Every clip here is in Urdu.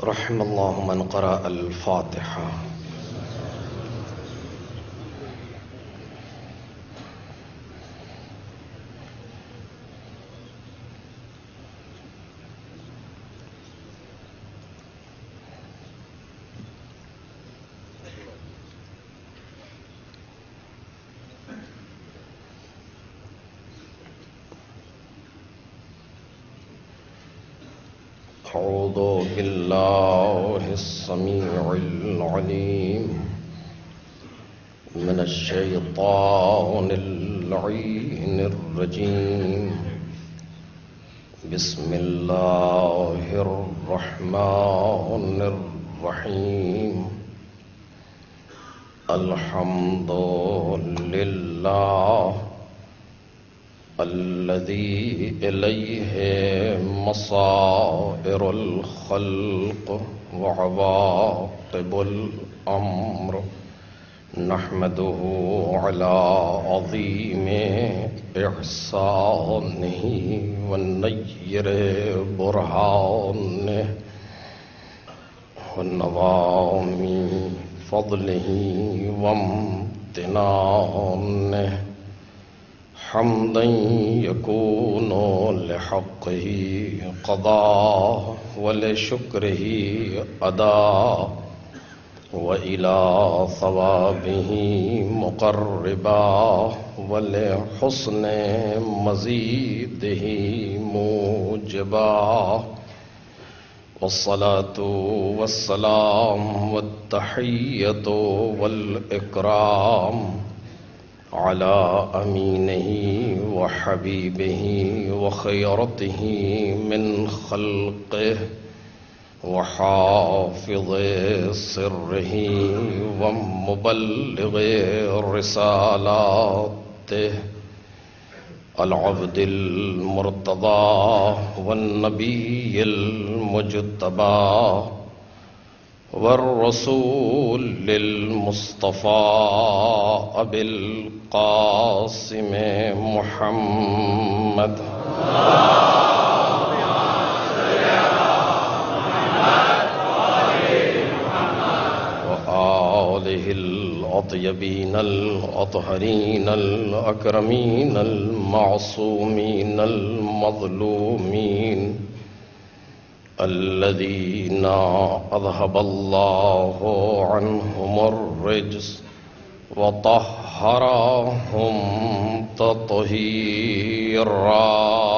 رحم الله من قرأ الفاتحة. أعوذ بالله السميع العليم من الشيطان اللعين الرجيم. بسم الله الرحمن الرحيم. الحمد لله الذي إليه مصائر الخلق وعواقب الأمر. نحمده على عظيم إحسانه ونير برهانه ونظام فضله وامتنانه. حمدا يكون لحقه قضاء ولشكره أداء وإلى ثوابه مقربا ولحسن مزيده موجبا. والصلاة والسلام والتحية والإكرام على أمينه وحبيبه وخيرته من خلقه وحافظ سره ومبلغ رسالاته العبد المرتضى والنبي المجتبى والرسول المصطفى أبي القاسم محمد وآله الأطيبين الأطهرين الأكرمين المعصومين المظلومين الذين أذهب الله عنهم الرجس وطهرهم تطهيرا.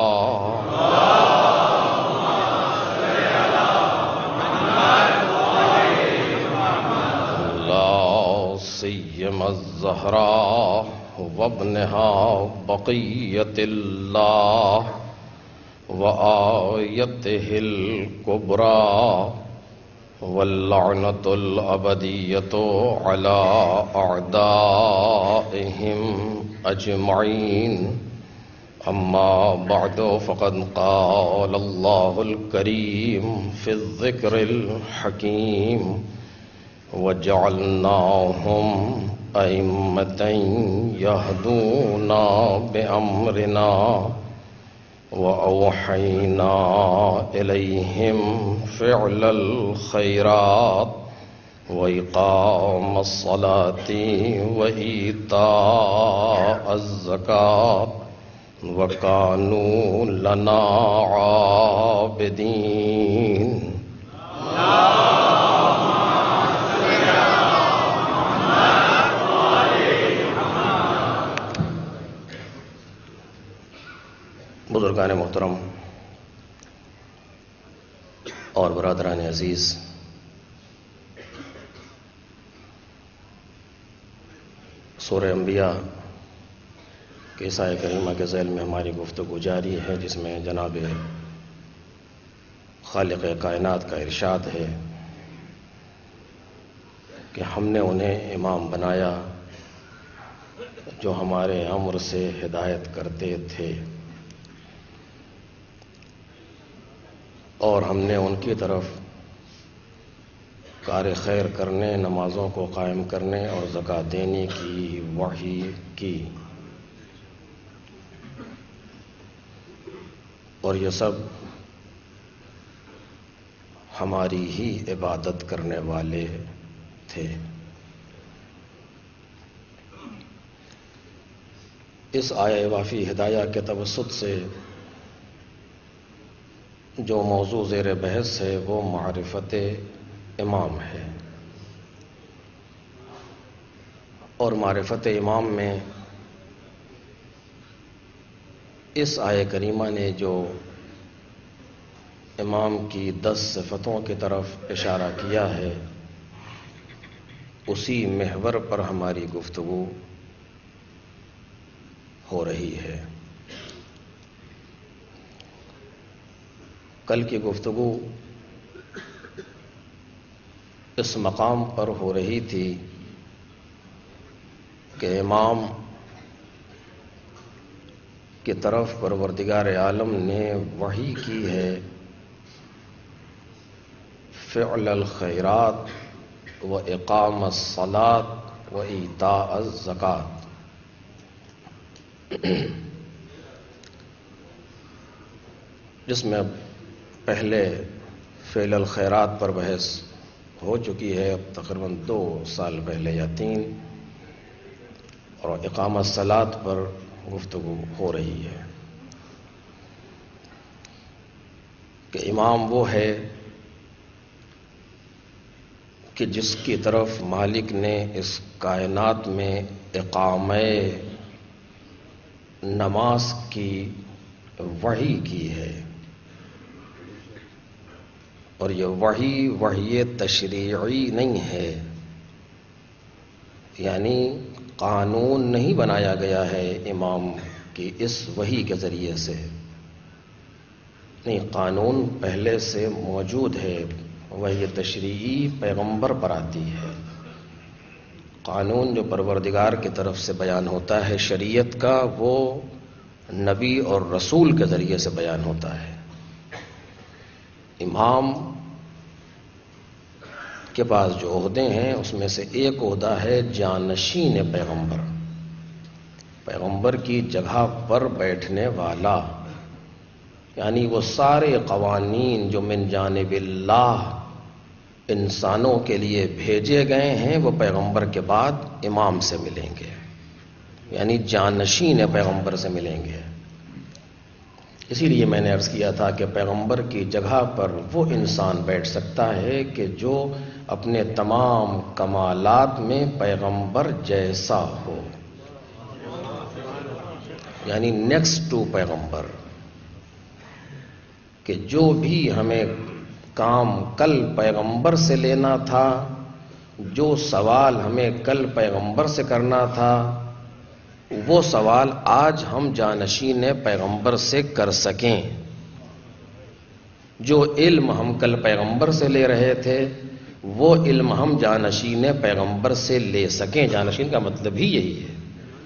لا سيما الزهراء وابنها بقية الله وآيته الكبرى واللعنة الأبدية على أعدائهم أجمعين. أما بعد فقد قال الله الكريم في الذكر الحكيم وجعلناهم أئمة يهدون بأمرنا وأوحينا إليهم فعل الخيرات وإقام الصلاة وإيتاء الزكاة وكانوا لنا عابدين. بزرگان محترم اور برادران عزیز، سورہ انبیاء کے سایہ کریمہ کے ذیل میں ہماری گفتگو جاری ہے، جس میں جناب خالق کائنات کا ارشاد ہے کہ ہم نے انہیں امام بنایا جو ہمارے امر سے ہدایت کرتے تھے، اور ہم نے ان کی طرف کار خیر کرنے، نمازوں کو قائم کرنے اور زکوٰۃ دینے کی وحی کی، اور یہ سب ہماری ہی عبادت کرنے والے تھے۔ اس آیہ وافی ہدایہ کے توسط سے جو موضوع زیر بحث ہے وہ معرفت امام ہے، اور معرفت امام میں اس آیہ کریمہ نے جو امام کی 10 صفتوں کی طرف اشارہ کیا ہے، اسی محور پر ہماری گفتگو ہو رہی ہے۔ کل کی گفتگو اس مقام پر ہو رہی تھی کہ امام کی طرف پروردگار عالم نے وحی کی ہے فعل الخیرات و اقام الصلاۃ و ایتاء الزکوٰۃ۔ جس میں پہلے فعل الخیرات پر بحث ہو چکی ہے، اب تقریباً 2 سال پہلے یا 3، اور اقامۃ الصلاۃ پر گفتگو ہو رہی ہے کہ امام وہ ہے کہ جس کی طرف مالک نے اس کائنات میں اقامہ نماز کی وحی کی ہے، اور یہ وحی تشریعی نہیں ہے، یعنی قانون نہیں بنایا گیا ہے امام کی اس وحی کے ذریعے سے، نہیں، قانون پہلے سے موجود ہے، وحی تشریعی پیغمبر پر آتی ہے۔ قانون جو پروردگار کی طرف سے بیان ہوتا ہے شریعت کا، وہ نبی اور رسول کے ذریعے سے بیان ہوتا ہے۔ امام کے پاس جو عہدے ہیں اس میں سے ایک عہدہ ہے جانشین پیغمبر، پیغمبر کی جگہ پر بیٹھنے والا، یعنی وہ سارے قوانین جو من جانب اللہ انسانوں کے لیے بھیجے گئے ہیں وہ پیغمبر کے بعد امام سے ملیں گے، یعنی جانشین پیغمبر سے ملیں گے۔ اسی لیے میں نے عرض کیا تھا کہ پیغمبر کی جگہ پر وہ انسان بیٹھ سکتا ہے کہ جو اپنے تمام کمالات میں پیغمبر جیسا ہو، یعنی نیکسٹ ٹو پیغمبر، کہ جو بھی ہمیں کام کل پیغمبر سے لینا تھا، جو سوال ہمیں کل پیغمبر سے کرنا تھا، وہ سوال آج ہم جانشین پیغمبر سے کر سکیں۔ جو علم ہم کل پیغمبر سے لے رہے تھے وہ علم ہم جانشین پیغمبر سے لے سکیں۔ جانشین کا مطلب ہی یہی ہے۔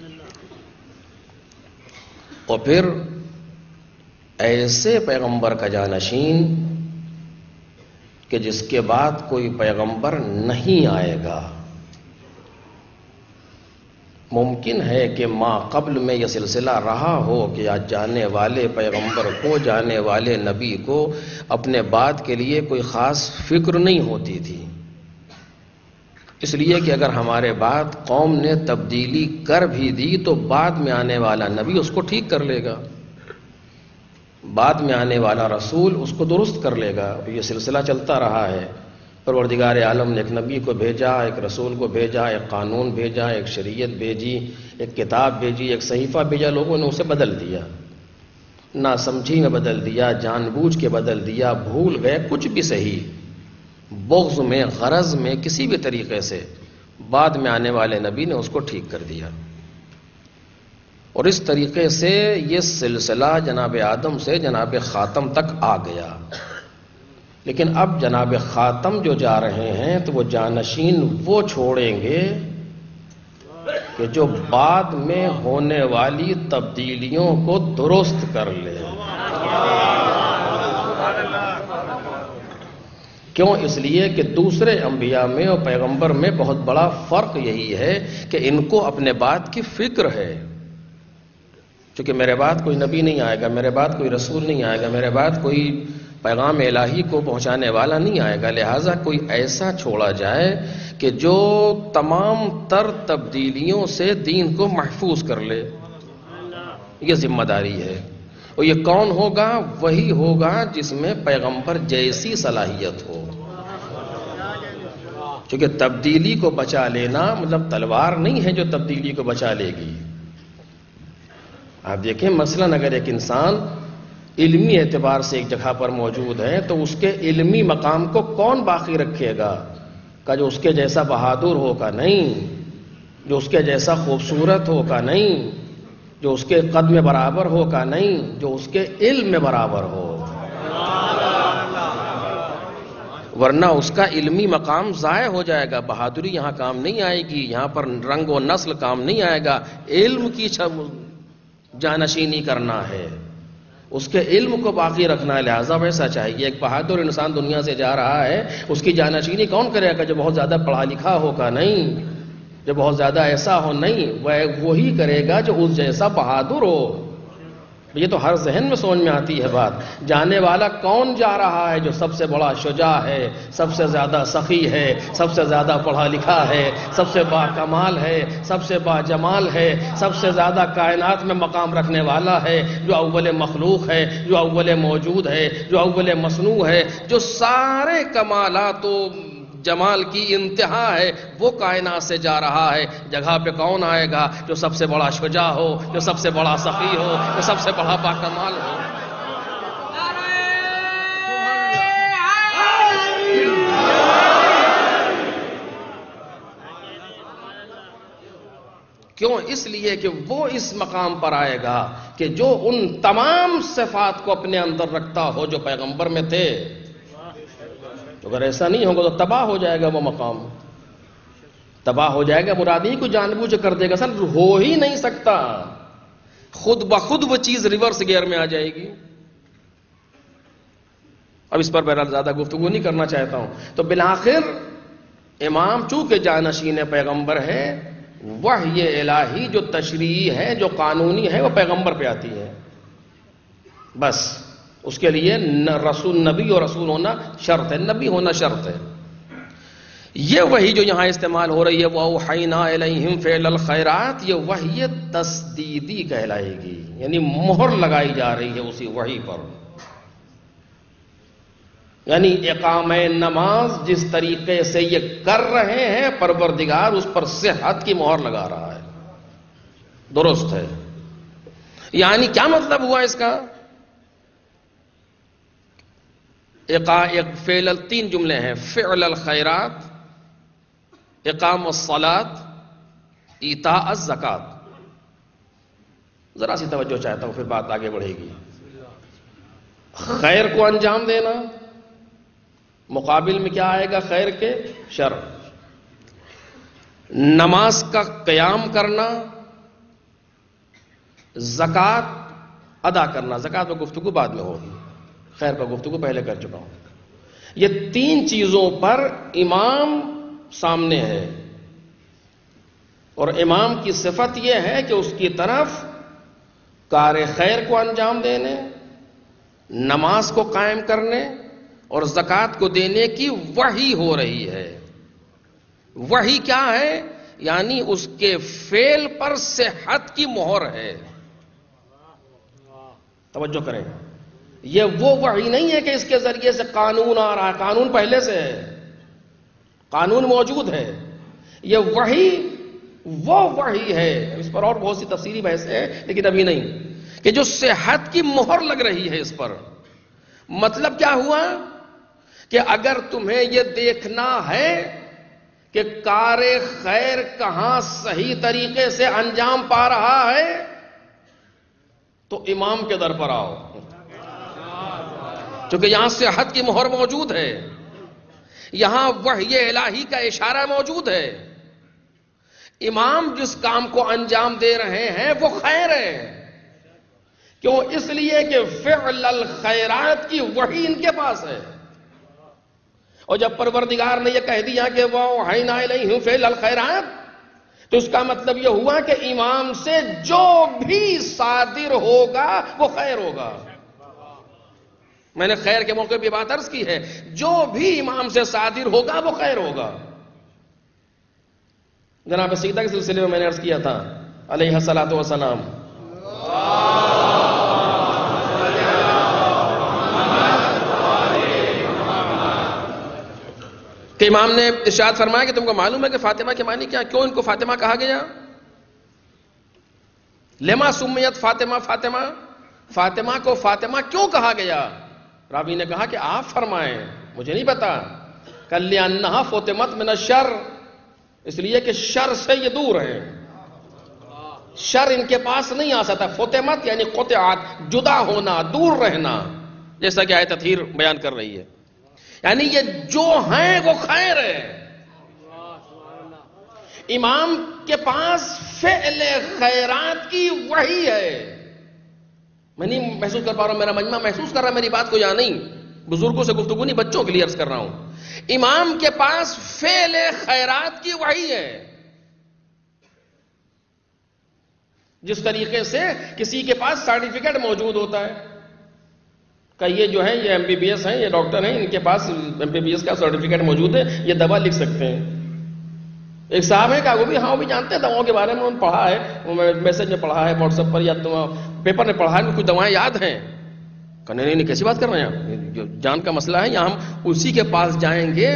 اور پھر ایسے پیغمبر کا جانشین کہ جس کے بعد کوئی پیغمبر نہیں آئے گا۔ ممکن ہے کہ ما قبل میں یہ سلسلہ رہا ہو کہ آج جانے والے پیغمبر کو، جانے والے نبی کو اپنے بعد کے لیے کوئی خاص فکر نہیں ہوتی تھی، اس لیے کہ اگر ہمارے بعد قوم نے تبدیلی کر بھی دی تو بعد میں آنے والا نبی اس کو ٹھیک کر لے گا، بعد میں آنے والا رسول اس کو درست کر لے گا۔ یہ سلسلہ چلتا رہا ہے۔ پروردگار عالم نے ایک نبی کو بھیجا، ایک رسول کو بھیجا، ایک قانون بھیجا، ایک شریعت بھیجی، ایک کتاب بھیجی، ایک صحیفہ بھیجا، لوگوں نے اسے بدل دیا، نہ سمجھی میں بدل دیا، جان بوجھ کے بدل دیا، بھول گئے، کچھ بھی صحیح، بغض میں، غرض میں، کسی بھی طریقے سے بعد میں آنے والے نبی نے اس کو ٹھیک کر دیا۔ اور اس طریقے سے یہ سلسلہ جناب آدم سے جناب خاتم تک آ گیا۔ لیکن اب جناب خاتم جو جا رہے ہیں تو وہ جانشین وہ چھوڑیں گے کہ جو بعد میں ہونے والی تبدیلیوں کو درست کر لے۔ کیوں؟ اس لیے کہ دوسرے انبیاء میں اور پیغمبر میں بہت بڑا فرق یہی ہے کہ ان کو اپنے بعد کی فکر ہے، چونکہ میرے بعد کوئی نبی نہیں آئے گا، میرے بعد کوئی رسول نہیں آئے گا، میرے بعد کوئی پیغام الہی کو پہنچانے والا نہیں آئے گا. لہٰذا کوئی ایسا چھوڑا جائے کہ جو تمام تر تبدیلیوں سے دین کو محفوظ کر لے. یہ ذمہ داری ہے. اور یہ کون ہوگا؟ وہی ہوگا جس میں پیغمبر جیسی صلاحیت ہو. کیونکہ تبدیلی کو بچا لینا مطلب تلوار نہیں ہے جو تبدیلی کو بچا لے گی. آپ دیکھیں مثلاً اگر ایک انسان علمی اعتبار سے ایک جگہ پر موجود ہے تو اس کے علمی مقام کو کون باقی رکھے گا؟ کہ جو اس کے جیسا بہادر ہو کا نہیں، جو اس کے جیسا خوبصورت ہو کا نہیں، جو اس کے قد میں برابر ہو کا نہیں، جو اس کے علم میں برابر ہو. ورنہ اس کا علمی مقام ضائع ہو جائے گا. بہادری یہاں کام نہیں آئے گی، یہاں پر رنگ و نسل کام نہیں آئے گا. علم کی جانشینی کرنا ہے، اس کے علم کو باقی رکھنا ہے. لہذا ویسا چاہیے. ایک بہادر انسان دنیا سے جا رہا ہے، اس کی جانشینی کون کرے گا؟ جو بہت زیادہ پڑھا لکھا ہو کا نہیں، جو بہت زیادہ ایسا ہو نہیں، وہی کرے گا جو اس جیسا بہادر ہو. یہ تو ہر ذہن میں سمجھ میں آتی ہے بات. جانے والا کون جا رہا ہے؟ جو سب سے بڑا شجاع ہے، سب سے زیادہ سخی ہے، سب سے زیادہ پڑھا لکھا ہے، سب سے با کمال ہے، سب سے با جمال ہے، سب سے زیادہ کائنات میں مقام رکھنے والا ہے، جو اول مخلوق ہے، جو اول موجود ہے، جو اول مصنوع ہے، جو سارے کمالات و جمال کی انتہا ہے. وہ کائنات سے جا رہا ہے. جگہ پہ کون آئے گا؟ جو سب سے بڑا شجاع ہو، جو سب سے بڑا سخی ہو، جو سب سے بڑا باکمال ہو. کیوں؟ اس لیے کہ وہ اس مقام پر آئے گا کہ جو ان تمام صفات کو اپنے اندر رکھتا ہو جو پیغمبر میں تھے. اگر ایسا نہیں ہوگا تو تباہ ہو جائے گا. وہ مقام تباہ ہو جائے گا. مراد ہی کو جان بوجھ کر دے گا. سر ہو ہی نہیں سکتا. خود بخود وہ چیز ریورس گیئر میں آ جائے گی. اب اس پر بہرحال زیادہ گفتگو نہیں کرنا چاہتا ہوں. تو بالآخر امام چونکہ جانشین پیغمبر ہے، وحی الہی جو تشریعی ہے، جو قانونی ہے، وہ پیغمبر پہ آتی ہے. بس اس کے لیے رسول، نبی اور رسول ہونا شرط ہے، نبی ہونا شرط ہے. یہ وحی جو یہاں استعمال ہو رہی ہے وَأَوْحَيْنَا إِلَيْهِمْ فِعْلَ الْخَيْرَاتِ، یہ وحی تسدیدی کہلائے گی. یعنی مہر لگائی جا رہی ہے اسی وحی پر. یعنی اقامہ نماز جس طریقے سے یہ کر رہے ہیں، پروردگار اس پر صحت کی مہر لگا رہا ہے. درست ہے. یعنی کیا مطلب ہوا اس کا؟ فعل، تین جملے ہیں: فعل الخیرات، اقام الصلاۃ، ایتاء الزکات. ذرا سی توجہ چاہتا ہوں، پھر بات آگے بڑھے گی. خیر کو انجام دینا، مقابل میں کیا آئے گا؟ خیر کے شر. نماز کا قیام کرنا، زکات ادا کرنا. زکات میں گفتگو بعد میں ہوگی، خیر پر گفتگو پہلے کر چکا ہوں. یہ تین چیزوں پر امام سامنے ہے، اور امام کی صفت یہ ہے کہ اس کی طرف کار خیر کو انجام دینے، نماز کو قائم کرنے اور زکات کو دینے کی وحی ہو رہی ہے. وحی کیا ہے؟ یعنی اس کے فعل پر صحت کی مہر ہے. توجہ کریں، یہ وہ وحی نہیں ہے کہ اس کے ذریعے سے قانون آ رہا ہے. قانون پہلے سے ہے، قانون موجود ہے. یہ وحی وہ وحی ہے، اس پر اور بہت سی تفصیلی بحث ہے لیکن ابھی نہیں، کہ جو صحت کی مہر لگ رہی ہے اس پر. مطلب کیا ہوا؟ کہ اگر تمہیں یہ دیکھنا ہے کہ کار خیر کہاں صحیح طریقے سے انجام پا رہا ہے تو امام کے در پر آؤ، کیونکہ یہاں صحت کی مہر موجود ہے، یہاں وحی الہی کا اشارہ موجود ہے. امام جس کام کو انجام دے رہے ہیں وہ خیر ہے. کیوں؟ اس لیے کہ فعل الخیرات کی وحی ان کے پاس ہے. اور جب پروردگار نے یہ کہہ دیا کہ وَأَوْحَيْنَا إِلَيْهِمْ فِعْلَ الْخَيْرَاتِ، تو اس کا مطلب یہ ہوا کہ امام سے جو بھی صادر ہوگا وہ خیر ہوگا. میں نے خیر کے موقع پہ بات عرض کی ہے، جو بھی امام سے صادر ہوگا وہ خیر ہوگا. جناب سیدہ کے سلسلے میں نے عرض کیا تھا علیہ الصلوۃ والسلام، کہ امام نے ارشاد فرمایا کہ تم کو معلوم ہے کہ فاطمہ کے معنی کیا، کیوں ان کو فاطمہ کہا گیا؟ لما سمیت فاطمہ فاطمہ، فاطمہ کو فاطمہ کیوں کہا گیا؟ راوی نے کہا کہ آپ فرمائیں، مجھے نہیں پتا. کَلِّأَنَّهَا فُطِمَتْ مِنَ الشَّرِّ، اس لیے کہ شر سے یہ دور ہیں، شر ان کے پاس نہیں آ سکتا. فُطِمَتْ یعنی قطعت، جدا ہونا، دور رہنا، جیسا کہ آیت تطہیر بیان کر رہی ہے. یعنی یہ جو ہیں وہ خیر ہے. امام کے پاس فعل خیرات کی وحی ہے. میں نہیں محسوس کر پا رہا ہوں، میرا مجمع محسوس کر رہا ہے میری بات کو یا نہیں؟ بزرگوں سے گفتگو نہیں، بچوں کے لیے عرض کر رہا ہوں. امام کے پاس فعل خیرات کی وحی ہے. جس طریقے سے کسی کے پاس سرٹیفکیٹ موجود ہوتا ہے کہ یہ جو ہے یہ MBBS ہیں، یہ ڈاکٹر ہیں، ان کے پاس MBBS کا سرٹیفکیٹ موجود ہے، یہ دوا لکھ سکتے ہیں. ایک صاحب ہے کہ وہ بھی جانتے ہیں دواؤں کے بارے میں، انہوں نے پڑھا ہے، میسج میں پڑھا ہے، واٹس ایپ پر یا پیپر میں پڑھا ہے، کچھ دوائیں یاد ہیں. کہنے نہیں کیسی بات کر رہے ہیں، جو جان کا مسئلہ ہے، یا ہم اسی کے پاس جائیں گے،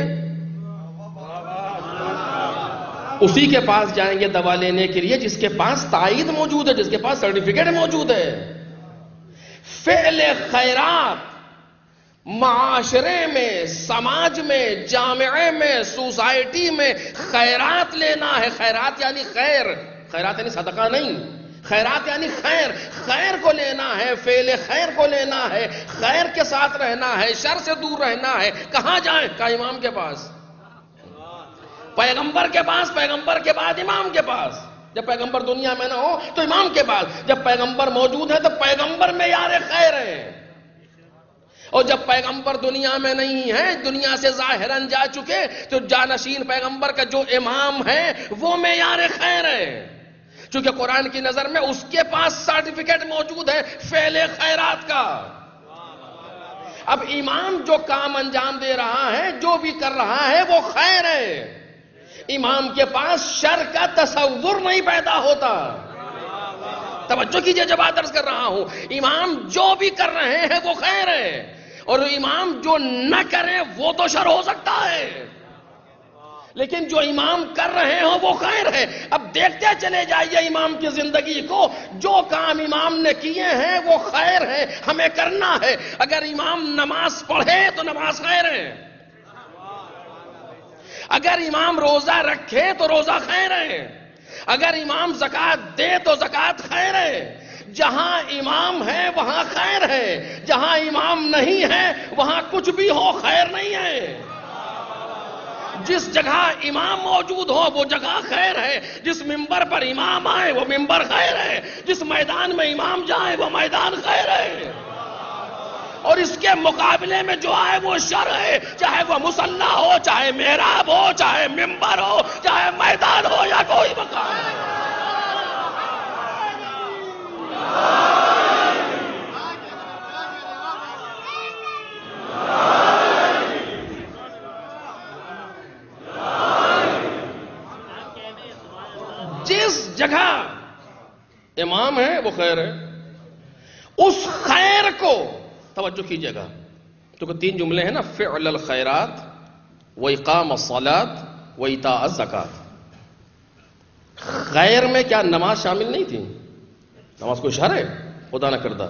اسی کے پاس جائیں گے دوا لینے کے لیے جس کے پاس تائید موجود ہے، جس کے پاس سرٹیفکیٹ موجود ہے. فعل خیرات معاشرے میں، سماج میں، جامعے میں، سوسائٹی میں خیرات لینا ہے. خیرات یعنی خیر، خیرات یعنی صدقہ نہیں، خیرات یعنی خیر. خیر کو لینا ہے، فعل خیر کو لینا ہے، خیر کے ساتھ رہنا ہے، شر سے دور رہنا ہے. کہاں جائیں؟ کہا امام کے پاس، پیغمبر کے پاس، پیغمبر کے بعد امام کے پاس. جب پیغمبر دنیا میں نہ ہو تو امام کے پاس، جب پیغمبر موجود ہے تو پیغمبر معیار خیر ہے، اور جب پیغمبر دنیا میں نہیں ہے، دنیا سے ظاہراً جا چکے، تو جانشین پیغمبر کا جو امام ہے وہ معیار خیر ہے. چونکہ قرآن کی نظر میں اس کے پاس سرٹیفکیٹ موجود ہے فعل خیرات کا. اب امام جو کام انجام دے رہا ہے، جو بھی کر رہا ہے وہ خیر ہے. امام کے پاس شر کا تصور نہیں پیدا ہوتا. توجہ کیجئے جب بات عرض کر رہا ہوں، امام جو بھی کر رہے ہیں وہ خیر ہے، اور امام جو نہ کریں وہ تو شر ہو سکتا ہے، لیکن جو امام کر رہے ہوں وہ خیر ہے. اب دیکھتے چلے جائیے امام کی زندگی کو، جو کام امام نے کیے ہیں وہ خیر ہے، ہمیں کرنا ہے. اگر امام نماز پڑھے تو نماز خیر ہے، اگر امام روزہ رکھے تو روزہ خیر ہے، اگر امام زکوٰۃ دے تو زکوٰۃ خیر ہے. جہاں امام ہے وہاں خیر ہے، جہاں امام نہیں ہے وہاں کچھ بھی ہو خیر نہیں ہے. جس جگہ امام موجود ہو وہ جگہ خیر ہے، جس ممبر پر امام آئے وہ ممبر خیر ہے، جس میدان میں امام جائے وہ میدان خیر ہے. اور اس کے مقابلے میں جو آئے وہ شر ہے، چاہے وہ مصلی ہو، چاہے محراب ہو، چاہے ممبر ہو، چاہے میدان ہو یا کوئی مقام ہو. جس جگہ امام ہے وہ خیر ہے. اس خیر کو توجہ کیجئے گا، کیونکہ 3 جملے ہیں نا، فعل الخیرات واقام الصلاۃ وایتاء الزکات. خیر میں کیا نماز شامل نہیں تھی؟ نماز کوئی شر ہے؟ خدا نہ کردہ.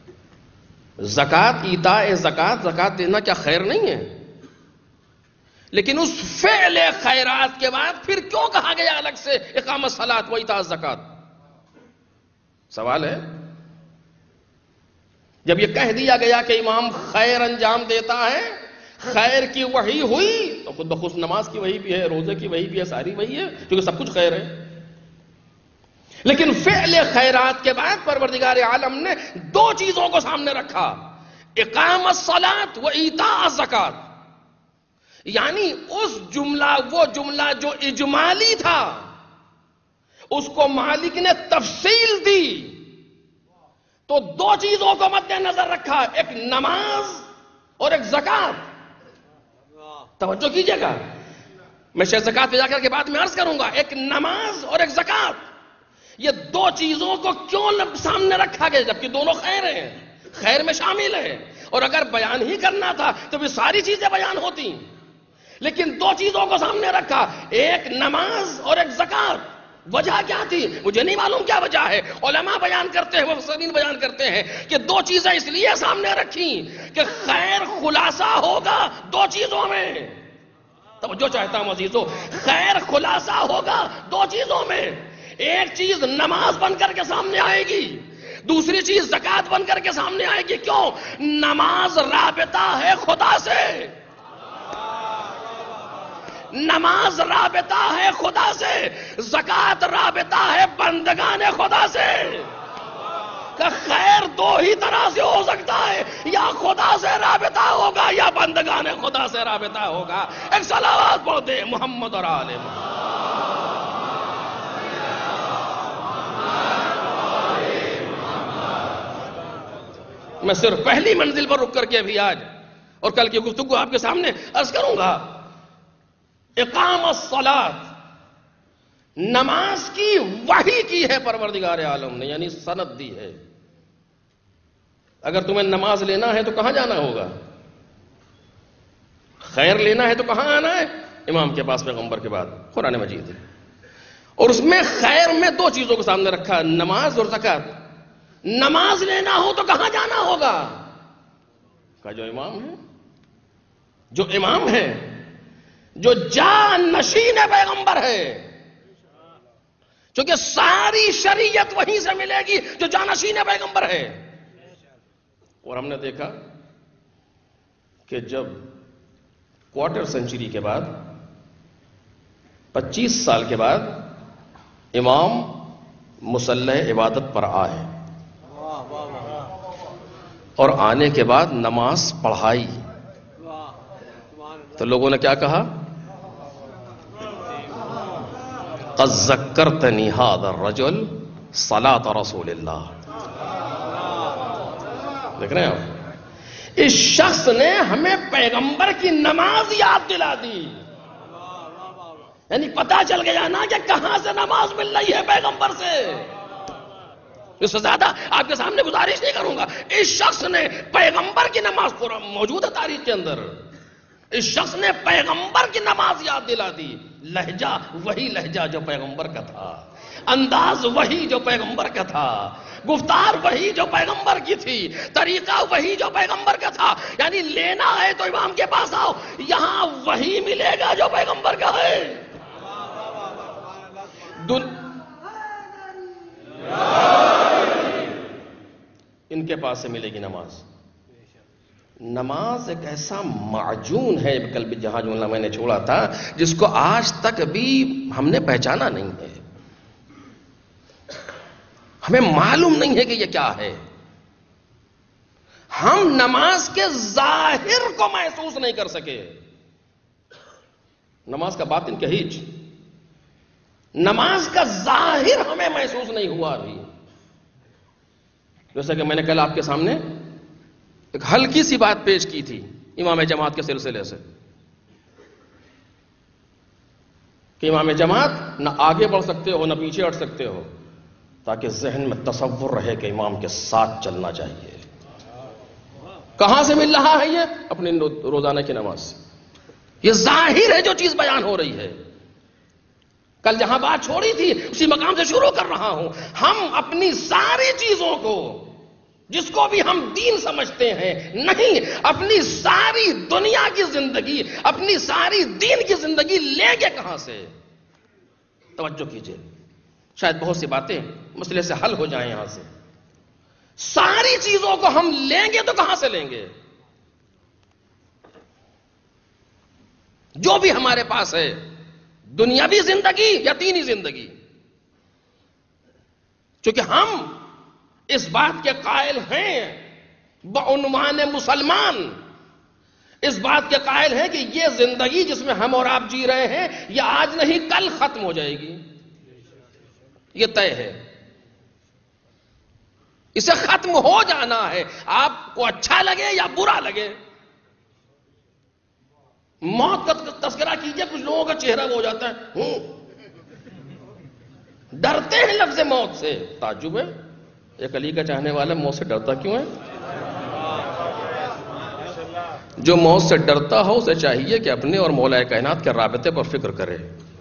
زکات، ایتاء زکات، زکات دینا کیا خیر نہیں ہے؟ لیکن اس فعل خیرات کے بعد پھر کیوں کہا گیا الگ سے اقام الصلاۃ وایتاء الزکات؟ سوال ہے. جب یہ کہہ دیا گیا کہ امام خیر انجام دیتا ہے، خیر کی وحی ہوئی، تو خود بخود نماز کی وحی بھی ہے، روزے کی وحی بھی ہے، ساری وحی ہے، کیونکہ سب کچھ خیر ہے. لیکن فعل خیرات کے بعد پروردگار عالم نے 2 چیزوں کو سامنے رکھا، اقام الصلاۃ و ایتاء الزکات. یعنی وہ جملہ جو اجمالی تھا اس کو مالک نے تفصیل دی، تو 2 چیزوں کو مد نظر رکھا، ایک نماز اور ایک زکات. توجہ کیجئے گا، میں شیخ زکات پہ جا کر کے بعد میں عرض کروں گا. ایک نماز اور ایک زکات، یہ دو چیزوں کو کیوں سامنے رکھا گیا جبکہ دونوں خیر ہیں، خیر میں شامل ہے. اور اگر بیان ہی کرنا تھا تو بھی ساری چیزیں بیان ہوتی، لیکن دو چیزوں کو سامنے رکھا، ایک نماز اور ایک زکات. وجہ کیا تھی مجھے نہیں معلوم کیا وجہ ہے. علماء بیان کرتے ہیں، مفسرین بیان کرتے ہیں کہ دو چیزیں اس لیے سامنے رکھی کہ خیر خلاصہ ہوگا دو چیزوں میں. توجہ چاہتا ہوں عزیزو، خیر خلاصہ ہوگا دو چیزوں میں. ایک چیز نماز بن کر کے سامنے آئے گی، دوسری چیز زکات بن کر کے سامنے آئے گی. کیوں؟ نماز رابطہ ہے خدا سے، نماز رابطہ ہے خدا سے، زکات رابطہ ہے بندگان خدا سے. کہ خیر دو ہی طرح سے ہو سکتا ہے، یا خدا سے رابطہ ہوگا یا بندگان خدا سے رابطہ ہوگا. ایک صلوات پڑھ دے محمد اور آل محمد. میں صرف پہلی منزل پر رک کر کے بھی آج اور کل کی گفتگو آپ کے سامنے عرض کروں گا. اقام الصلاۃ، نماز کی وحی کی ہے پروردگار عالم نے، یعنی سند دی ہے. اگر تمہیں نماز لینا ہے تو کہاں جانا ہوگا؟ خیر لینا ہے تو کہاں آنا ہے؟ امام کے پاس، پیغمبر کے بعد قرآن مجید ہے. اور اس میں خیر میں دو چیزوں کو سامنے رکھا، نماز اور زکات. نماز لینا ہو تو کہاں جانا ہوگا؟ کہ جو امام ہے، جو جانشین پیغمبر ہے، چونکہ ساری شریعت وہیں سے ملے گی جو جانشین پیغمبر ہے. اور ہم نے دیکھا کہ جب کوارٹر سنچری کے بعد 25 سال کے بعد امام مصلح عبادت پر آئے اور آنے کے بعد نماز پڑھائی تو لوگوں نے کیا کہا؟ قد ذکرتنی ھذا الرجل صلاۃ رسول اللہ. دیکھ رہے ہیں آپ، اس شخص نے ہمیں پیغمبر کی نماز یاد دلا دی. یعنی پتا چل گیا نا کہ کہاں سے نماز مل رہی ہے پیغمبر سے. اس سے زیادہ آپ کے سامنے گزارش نہیں کروں گا. اس شخص نے پیغمبر کی نماز، موجود ہے تاریخ کے اندر، اس شخص نے پیغمبر کی نماز یاد دلا دی. لہجہ وہی لہجہ جو پیغمبر کا تھا، انداز وہی جو پیغمبر کا تھا، گفتار وہی جو پیغمبر کی تھی، طریقہ وہی جو پیغمبر کا تھا. یعنی لینا ہے تو امام کے پاس آؤ، یہاں وہی ملے گا جو پیغمبر کا ہے. ان کے پاس سے ملے گی نماز. نماز ایک ایسا معجون ہے، کل بھی جہاں جملہ میں نے چھوڑا تھا، جس کو آج تک بھی ہم نے پہچانا نہیں ہے. ہمیں معلوم نہیں ہے کہ یہ کیا ہے. ہم نماز کے ظاہر کو محسوس نہیں کر سکے. نماز کا باطن کیا ہیچ، نماز کا ظاہر ہمیں محسوس نہیں ہوا ابھی. جیسا کہ میں نے کل آپ کے سامنے ایک ہلکی سی بات پیش کی تھی امام جماعت کے سلسلے سے، کہ امام جماعت نہ آگے بڑھ سکتے ہو نہ پیچھے ہٹ سکتے ہو، تاکہ ذہن میں تصور رہے کہ امام کے ساتھ چلنا چاہیے. کہاں سے مل رہا ہے یہ؟ اپنی روزانہ کی نماز سے. یہ ظاہر ہے جو چیز بیان ہو رہی ہے. کل جہاں بات چھوڑی تھی اسی مقام سے شروع کر رہا ہوں. ہم اپنی ساری چیزوں کو، جس کو بھی ہم دین سمجھتے ہیں، نہیں، اپنی ساری دنیا کی زندگی، اپنی ساری دین کی زندگی لیں گے کہاں سے؟ توجہ کیجئے، شاید بہت سی باتیں مسئلے سے حل ہو جائیں یہاں سے. ساری چیزوں کو ہم لیں گے تو کہاں سے لیں گے؟ جو بھی ہمارے پاس ہے، دنیاوی زندگی یا دینی زندگی، چونکہ ہم اس بات کے قائل ہیں بعنوان مسلمان، اس بات کے قائل ہیں کہ یہ زندگی جس میں ہم اور آپ جی رہے ہیں یہ آج نہیں کل ختم ہو جائے گی. یہ طے ہے، اسے ختم ہو جانا ہے، آپ کو اچھا لگے یا برا لگے. موت کا تذکرہ کیجئے، کچھ لوگوں کا چہرہ وہ ہو جاتا ہے، ڈرتے ہیں لفظ موت سے. تعجب ہے، ایک علی کا چاہنے والا موت سے ڈرتا کیوں ہے؟ جو موت سے ڈرتا ہو اسے چاہیے کہ اپنے اور مولا کائنات کے رابطے پر فکر کرے.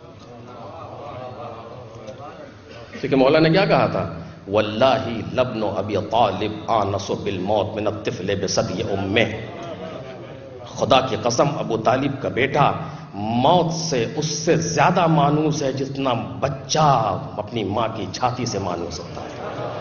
کیونکہ مولا نے کیا کہا تھا؟ واللہ لبن ابی طالب آنس بالموت من الطفل بثدی امہ. خدا کی قسم، ابو طالب کا بیٹا موت سے اس سے زیادہ مانوس ہے جتنا بچہ اپنی ماں کی چھاتی سے مانوس ہوتا ہے.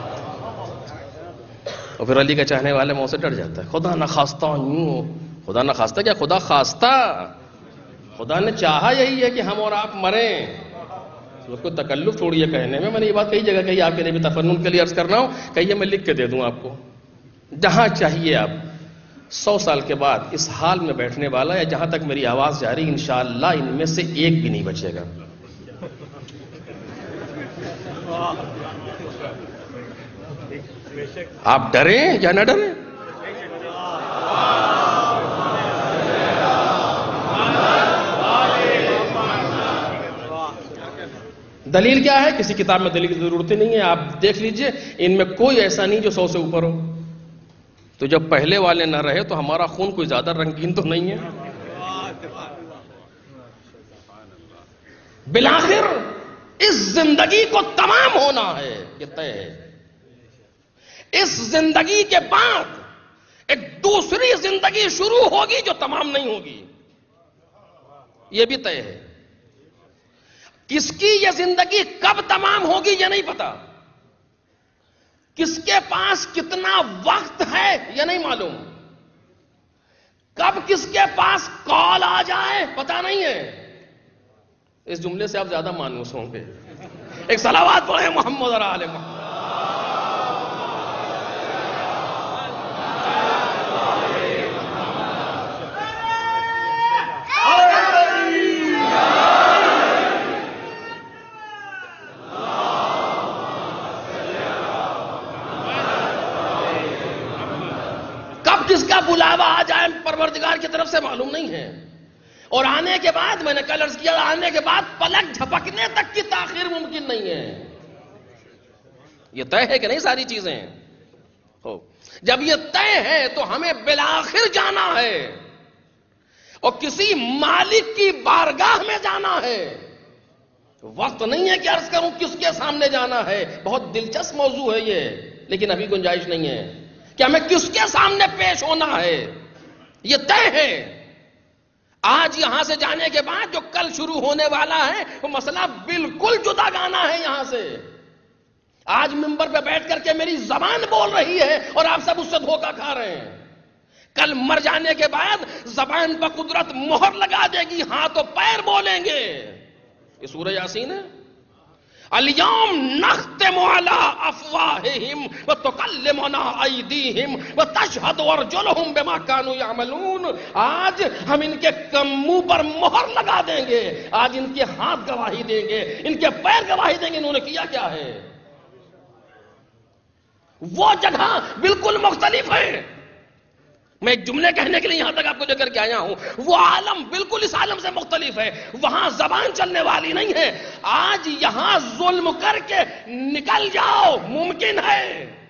اور پھر علی کا چاہنے والے موت سے ڈر جاتا ہے. خدا نہ خواستہ یوں، خدا نہ خواستہ کیا، خدا خواستہ، خدا نے چاہا یہی ہے کہ ہم اور آپ مریں. اس کو تکلف تھوڑی ہے کہنے میں نے یہ بات کئی جگہ کہی، آپ کے لیے بھی تفنن کے لیے عرض کرنا ہوں، کہیے میں لکھ کے دے دوں آپ کو. جہاں چاہیے آپ 100 سال کے بعد اس حال میں بیٹھنے والا، یا جہاں تک میری آواز جاری، انشاءاللہ ان میں سے ایک بھی نہیں بچے گا. آپ ڈریں یا نہ ڈریں؟ دلیل کیا ہے؟ کسی کتاب میں دلیل کی ضرورت ہی نہیں ہے، آپ دیکھ لیجئے، ان میں کوئی ایسا نہیں جو 100 سے اوپر ہو. تو جب پہلے والے نہ رہے تو ہمارا خون کوئی زیادہ رنگین تو نہیں ہے. بالآخر اس زندگی کو تمام ہونا ہے، یہ طے ہے. اس زندگی کے بعد ایک دوسری زندگی شروع ہوگی جو تمام نہیں ہوگی، یہ بھی طے ہے. کس کی یہ زندگی کب تمام ہوگی یہ نہیں پتا، کس کے پاس کتنا وقت ہے یہ نہیں معلوم، کب کس کے پاس کال آ جائے پتا نہیں ہے. اس جملے سے آپ زیادہ مانوس ہوں گے. ایک صلوات پڑھیں محمد اور آل محمد. کس کا بلاوا آ جائے پروردگار کی طرف سے معلوم نہیں ہے. اور آنے کے بعد، میں نے کل عرض کیا، آنے کے بعد پلک جھپکنے تک کی تاخیر ممکن نہیں ہے. یہ طے ہے کہ نہیں ساری چیزیں ہو؟ جب یہ طے ہے تو ہمیں بالآخر جانا ہے اور کسی مالک کی بارگاہ میں جانا ہے. وقت نہیں ہے کہ عرض کروں کس کے سامنے جانا ہے، بہت دلچسپ موضوع ہے یہ، لیکن ابھی گنجائش نہیں ہے کہ ہمیں کس کے سامنے پیش ہونا ہے. یہ طے ہے. آج یہاں سے جانے کے بعد جو کل شروع ہونے والا ہے وہ مسئلہ بالکل جدا گانا ہے یہاں سے. آج منبر پہ بیٹھ کر کے میری زبان بول رہی ہے اور آپ سب اس سے دھوکہ کھا رہے ہیں. کل مر جانے کے بعد زبان پر قدرت مہر لگا دے گی، ہاتھ و پیر بولیں گے. یہ سورہ یاسین ہے. اليوم نختم على افواههم وتكلمنا ايديهم وتشهد ارجلهم بما كانوا يعملون. آج ہم ان کے منہ پر مہر لگا دیں گے، آج ان کے ہاتھ گواہی دیں گے، ان کے پیر گواہی دیں گے انہوں نے کیا کیا ہے. وہ جگہ بالکل مختلف ہے. میں ایک جملے کہنے کے لیے یہاں تک آپ کو لے کر کے آیا ہوں. وہ عالم بالکل اس عالم سے مختلف ہے. وہاں زبان چلنے والی نہیں ہے. آج یہاں ظلم کر کے نکل جاؤ ممکن ہے،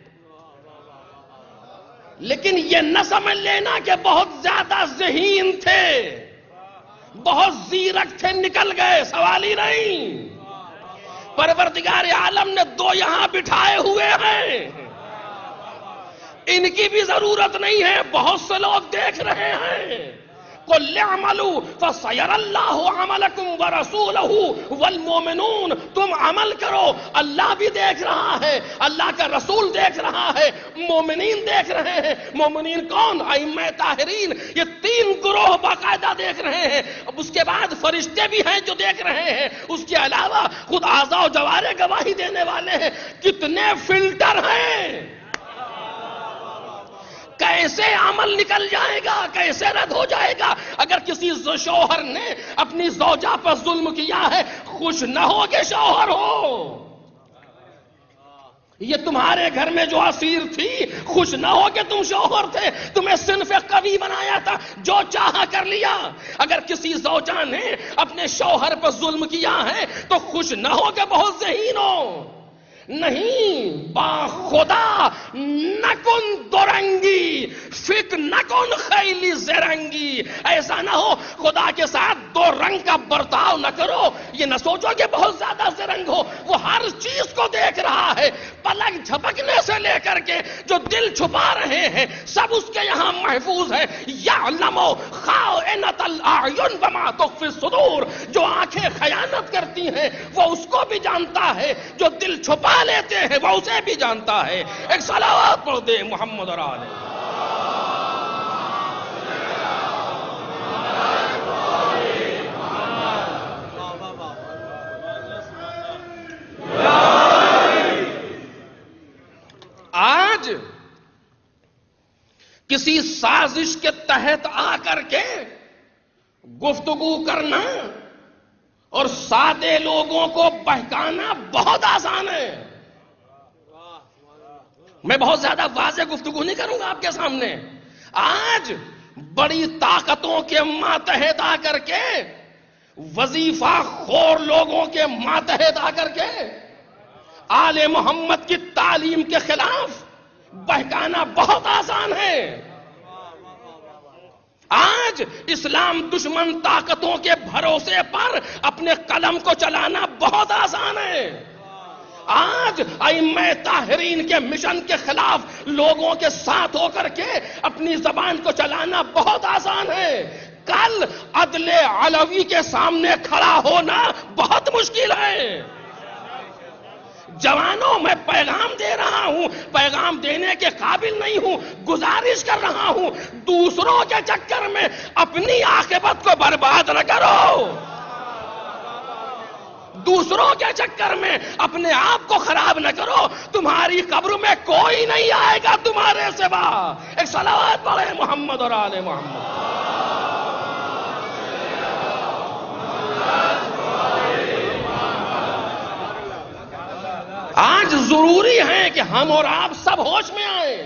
لیکن یہ نہ سمجھ لینا کہ بہت زیادہ ذہین تھے، بہت زیرک تھے، نکل گئے، سوال ہی نہیں. پروردگار عالم نے 2 یہاں بٹھائے ہوئے ہیں، ان کی بھی ضرورت نہیں ہے. بہت سے لوگ دیکھ رہے ہیں. قُلْ اعْمَلُوا فَسَيَرَى اللَّهُ عَمَلَكُمْ وَرَسُولُهُ وَالْمُؤْمِنُونَ. تم عمل کرو، اللہ بھی دیکھ رہا ہے، اللہ کا رسول دیکھ رہا ہے، مومنین دیکھ رہے ہیں. مومنین کون؟ ائمہ طاہرین. یہ 3 گروہ باقاعدہ دیکھ رہے ہیں. اب اس کے بعد فرشتے بھی ہیں جو دیکھ رہے ہیں. اس کے علاوہ خود اعضاء و جوارح گواہی دینے والے ہیں. کتنے فلٹر ہیں. کیسے عمل نکل جائے گا، کیسے رد ہو جائے گا. اگر کسی شوہر نے اپنی زوجہ پر ظلم کیا ہے، خوش نہ ہو کہ شوہر ہو. یہ تمہارے گھر میں جو اسیر تھی خوش نہ ہو کہ تم شوہر تھے، تمہیں صنف قوی بنایا تھا، جو چاہا کر لیا۔ اگر کسی زوجہ نے اپنے شوہر پر ظلم کیا ہے تو خوش نہ ہو کہ بہت ذہین ہو، نہیں، با خدا نکن دورنگی فک نکن خیلی زرنگی، ایسا نہ ہو خدا کے ساتھ دو رنگ کا برتاؤ نہ کرو، یہ نہ سوچو کہ بہت زیادہ زرنگ ہو، وہ ہر چیز کو دیکھ رہا ہے، پلک جھپکنے سے لے کر کے جو دل چھپا رہے ہیں سب اس کے یہاں محفوظ ہے۔ یعلم خائنۃ الاعین وما تخفی الصدور، جو آنکھیں خیانت کرتی ہیں وہ اس کو بھی جانتا ہے، جو دل چھپا لیتے ہیں وہ اسے بھی جانتا ہے۔ ایک صلوات پڑھ دے محمد اور آلہ۔ آج کسی سازش کے تحت آ کر کے گفتگو کرنا اور سادے لوگوں کو بہکانا بہت آسان ہے۔ میں بہت زیادہ واضح گفتگو نہیں کروں گا آپ کے سامنے۔ آج بڑی طاقتوں کے ماتحت آ کر کے، وظیفہ خور لوگوں کے ماتحت آ کر کے آل محمد کی تعلیم کے خلاف بہکانا بہت آسان ہے۔ آج اسلام دشمن طاقتوں کے بھروسے پر اپنے قلم کو چلانا بہت آسان ہے۔ آج ائمہ طاہرین کے مشن کے خلاف لوگوں کے ساتھ ہو کر کے اپنی زبان کو چلانا بہت آسان ہے۔ کل عدل علوی کے سامنے کھڑا ہونا بہت مشکل ہے۔ جوانوں، میں پیغام دے رہا ہوں، پیغام دینے کے قابل نہیں ہوں، گزارش کر رہا ہوں، دوسروں کے چکر میں اپنی عاقبت کو برباد نہ کرو، دوسروں کے چکر میں اپنے آپ کو خراب نہ کرو، تمہاری قبر میں کوئی نہیں آئے گا تمہارے سوا۔ ایک صلوات پڑھے محمد اور آل محمد۔ آج ضروری ہے کہ ہم اور آپ سب ہوش میں آئیں۔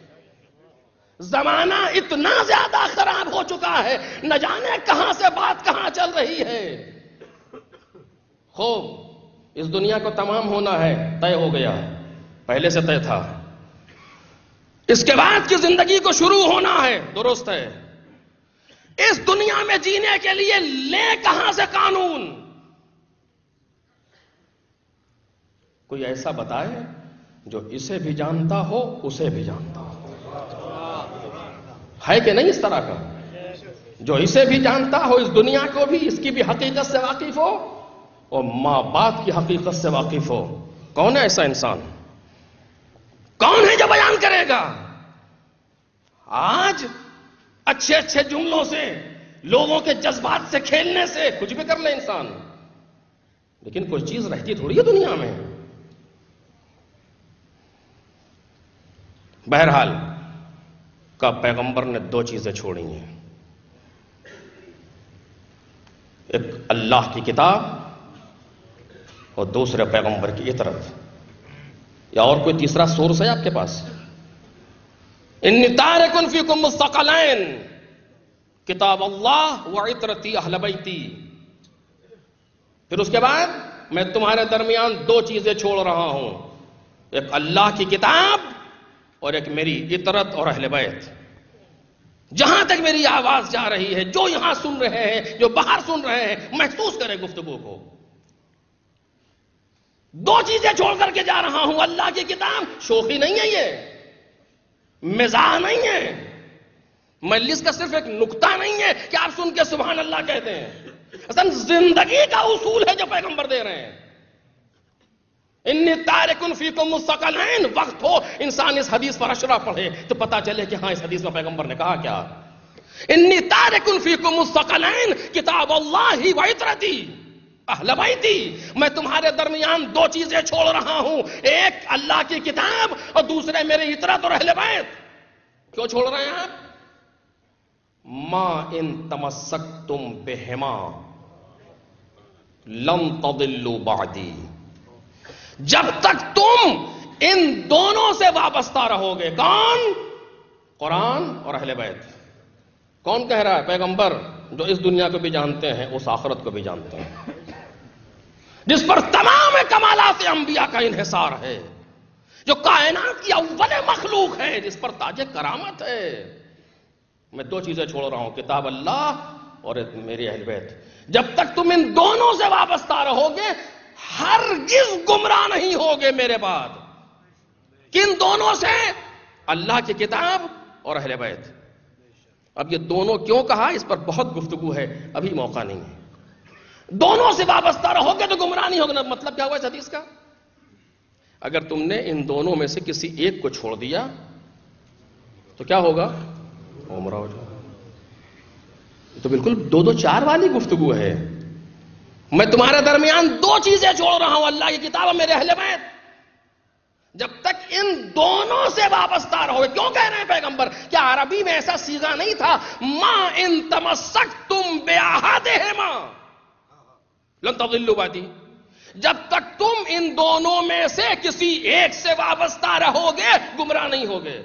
زمانہ اتنا زیادہ خراب ہو چکا ہے، نہ جانے کہاں سے بات کہاں چل رہی ہے۔ خوب، اس دنیا کو تمام ہونا ہے، طے ہو گیا، پہلے سے طے تھا۔ اس کے بعد کی زندگی کو شروع ہونا ہے، درست ہے۔ اس دنیا میں جینے کے لیے لے کہاں سے قانون؟ کوئی ایسا بتائے جو اسے بھی جانتا ہو اسے بھی جانتا ہو، ہے کہ نہیں اس طرح کا؟ جو اسے بھی جانتا ہو، اس دنیا کو بھی، اس کی بھی حقیقت سے واقف ہو اور ماں باپ کی حقیقت سے واقف ہو۔ کون ہے ایسا انسان؟ کون ہے جو بیان کرے گا؟ آج اچھے اچھے جملوں سے، لوگوں کے جذبات سے کھیلنے سے کچھ بھی کر لے انسان، لیکن کوئی چیز رہتی تھوڑی ہے دنیا میں۔ بہرحال کا پیغمبر نے دو چیزیں چھوڑی ہیں، ایک اللہ کی کتاب اور دوسرے پیغمبر کی اطرت۔ یا اور کوئی تیسرا سورس ہے آپ کے پاس؟ انی تارک فیکم مستقلین، کتاب اللہ و عطرتی اہل بیتی۔ پھر اس کے بعد میں تمہارے درمیان دو چیزیں چھوڑ رہا ہوں، ایک اللہ کی کتاب اور ایک میری اطرت اور اہل بیت۔ جہاں تک میری آواز جا رہی ہے، جو یہاں سن رہے ہیں، جو باہر سن رہے ہیں، محسوس کریں گفتگو کو۔ دو چیزیں چھوڑ کر کے جا رہا ہوں، اللہ کی کتاب، شوخی نہیں ہے، یہ مزاح نہیں ہے، مجلس کا صرف ایک نکتہ نہیں ہے کہ آپ سن کے سبحان اللہ کہتے ہیں، اصلا زندگی کا اصول ہے جو پیغمبر دے رہے ہیں۔ انی تارکن فیکم مستقلین، وقت ہو انسان اس حدیث پر اشرا پڑھے تو پتا چلے کہ ہاں اس حدیث میں پیغمبر نے کہا کیا۔ انی تارکن فیکم مستقلین، کتاب اللہ و عطرتی اہل بیتی، میں تمہارے درمیان دو چیزیں چھوڑ رہا ہوں، ایک اللہ کی کتاب اور دوسرے میرے اطرت اور اہل بیت۔ کیوں چھوڑ رہے ہیں آپ؟ ما ان تمسکتم بہما لن تضلوا بعدی، جب تک تم ان دونوں سے وابستہ رہو گے. کون؟ قرآن اور اہل بیت. کون کہہ رہا ہے؟ پیغمبر، جو اس دنیا کو بھی جانتے ہیں اس آخرت کو بھی جانتے ہیں، جس پر تمام کمالات انبیاء کا انحصار ہے، جو کائنات کی اول مخلوق ہے، جس پر تاج کرامت ہے. میں دو چیزیں چھوڑ رہا ہوں، کتاب اللہ اور میری اہل بیت. جب تک تم ان دونوں سے وابستہ رہو گے ہرگز گمراہ نہیں ہوگے میرے بعد. کن دونوں سے؟ اللہ کی کتاب اور اہل بیت. اب یہ دونوں کیوں کہا، اس پر بہت گفتگو ہے، ابھی موقع نہیں ہے. دونوں سے وابستہ رہو گے تو گمراہ نہیں ہوگا. مطلب کیا ہوا اس حدیث کا؟ اگر تم نے ان دونوں میں سے کسی ایک کو چھوڑ دیا تو کیا ہوگا؟ گمراہ ہو جاؤ. تو بالکل دو چار والی گفتگو ہے. میں تمہارے درمیان دو چیزیں چھوڑ رہا ہوں، اللہ کی کتاب اور میرے اہل بیت. جب تک ان دونوں سے وابستہ رہو گے. کیوں کہہ رہے ہیں پیغمبر؟ کیا عربی میں ایسا صیغہ نہیں تھا، ما ان تمسکتم بعہدہما لن تضلوا بعدی؟ جب تک تم ان دونوں میں سے کسی ایک سے وابستہ رہو گے گمراہ نہیں ہوگے.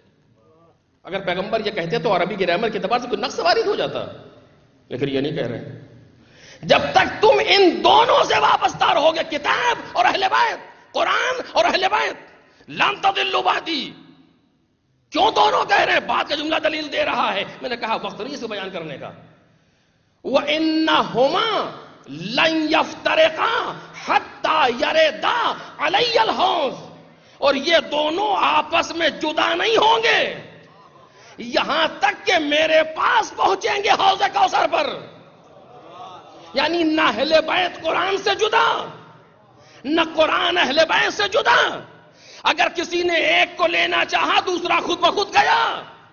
اگر پیغمبر یہ کہتے تو عربی گرامر کے اعتبار سے کوئی نقص وارد ہو جاتا، لیکن یہ نہیں کہہ رہے. جب تک تم ان دونوں سے وابستہ رہو گے، کتاب اور اہل بیت، قرآن اور اہل بیت، لن تضلوا بعدی. کیوں دونوں کہہ رہے ہیں؟ بات کا جملہ دلیل دے رہا ہے. میں نے کہا وقت نہیں اسے بیان کرنے کا. وَإِنَّهُمَا لَن يَفْتَرِقَا حَتَّى يَرِدَا عَلَيَّ الْحَوْض. اور یہ دونوں آپس میں جدا نہیں ہوں گے یہاں تک کہ میرے پاس پہنچیں گے حوض کوثر پر. یعنی نہ اہل بیت قرآن سے جدا، نہ قرآن اہل بیت سے جدا. اگر کسی نے ایک کو لینا چاہا دوسرا خود بخود گیا.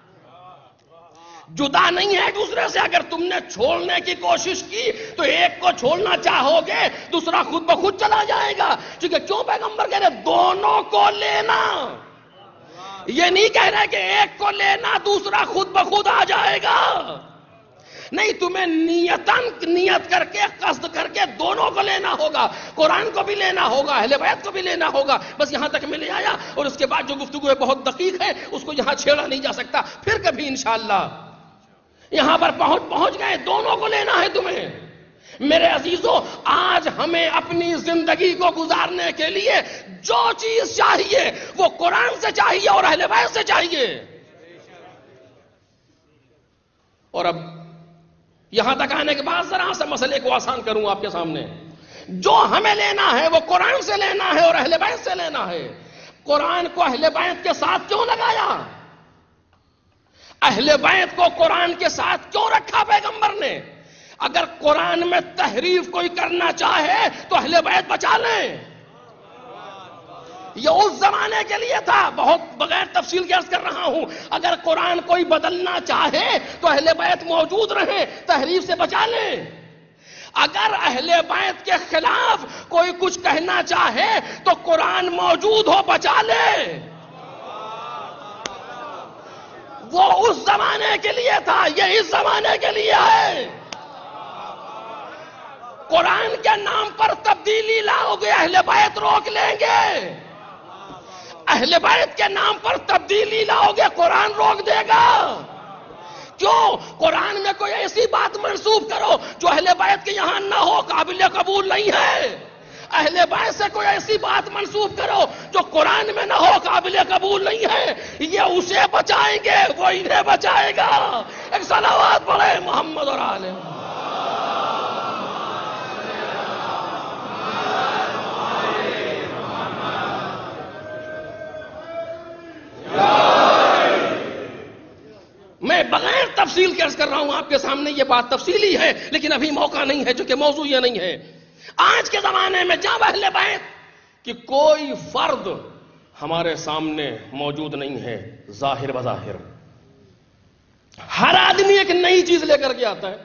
جدا نہیں ہے دوسرے سے. اگر تم نے چھوڑنے کی کوشش کی تو ایک کو چھوڑنا چاہو گے دوسرا خود بخود چلا جائے گا. کیونکہ کیوں پیغمبر کہہ رہے دونوں کو لینا؟ یہ نہیں کہہ رہے کہ ایک کو لینا دوسرا خود بخود آ جائے گا. نہیں، تمہیں نیت کر کے قصد کر کے دونوں کو لینا ہوگا. قرآن کو بھی لینا ہوگا، اہل بیت کو بھی لینا ہوگا. بس یہاں تک میں لے آیا، اور اس کے بعد جو گفتگو ہے بہت دقیق ہے، اس کو یہاں چھیڑا نہیں جا سکتا. پھر کبھی انشاءاللہ یہاں پر پہنچ گئے. دونوں کو لینا ہے تمہیں. میرے عزیزوں، آج ہمیں اپنی زندگی کو گزارنے کے لیے جو چیز چاہیے وہ قرآن سے چاہیے اور اہل بیت سے چاہیے. اور اب یہاں تک آنے کے بعد ذرا سے مسئلے کو آسان کروں آپ کے سامنے. جو ہمیں لینا ہے وہ قرآن سے لینا ہے اور اہل بیت سے لینا ہے. قرآن کو اہل بیت کے ساتھ کیوں لگایا؟ اہل بیت کو قرآن کے ساتھ کیوں رکھا پیغمبر نے؟ اگر قرآن میں تحریف کوئی کرنا چاہے تو اہل بیت بچا لیں. یہ اس زمانے کے لیے تھا. بہت بغیر تفصیل کے عرض کر رہا ہوں. اگر قرآن کوئی بدلنا چاہے تو اہل بیت موجود رہیں، تحریف سے بچا لیں. اگر اہل بیت کے خلاف کوئی کچھ کہنا چاہے تو قرآن موجود ہو، بچا لے. وہ اس زمانے کے لیے تھا، یہ اس زمانے کے لیے ہے. قرآن کے نام پر تبدیلی لاؤ گے اہل بیت روک لیں گے. اہل بیت کے نام پر تبدیلی لاؤ گے قرآن روک دے گا. کیوں؟ قرآن میں کوئی ایسی بات منسوب کرو جو اہل بیت کے یہاں نہ ہو، قابل قبول نہیں ہے. اہل بیت سے کوئی ایسی بات منسوب کرو جو قرآن میں نہ ہو، قابل قبول نہیں ہے. یہ اسے بچائیں گے، وہ انہیں بچائے گا. ایک صلوات پڑھے محمد اور آل محمد. میں بغیر تفصیل کے عرض کر رہا ہوں آپ کے سامنے. یہ بات تفصیلی ہے لیکن ابھی موقع نہیں ہے چونکہ موضوع یہ نہیں ہے. آج کے زمانے میں جب اہل بیت کہ کوئی فرد ہمارے سامنے موجود نہیں ہے ظاہر بظاہر، ہر آدمی ایک نئی چیز لے کر کے آتا ہے،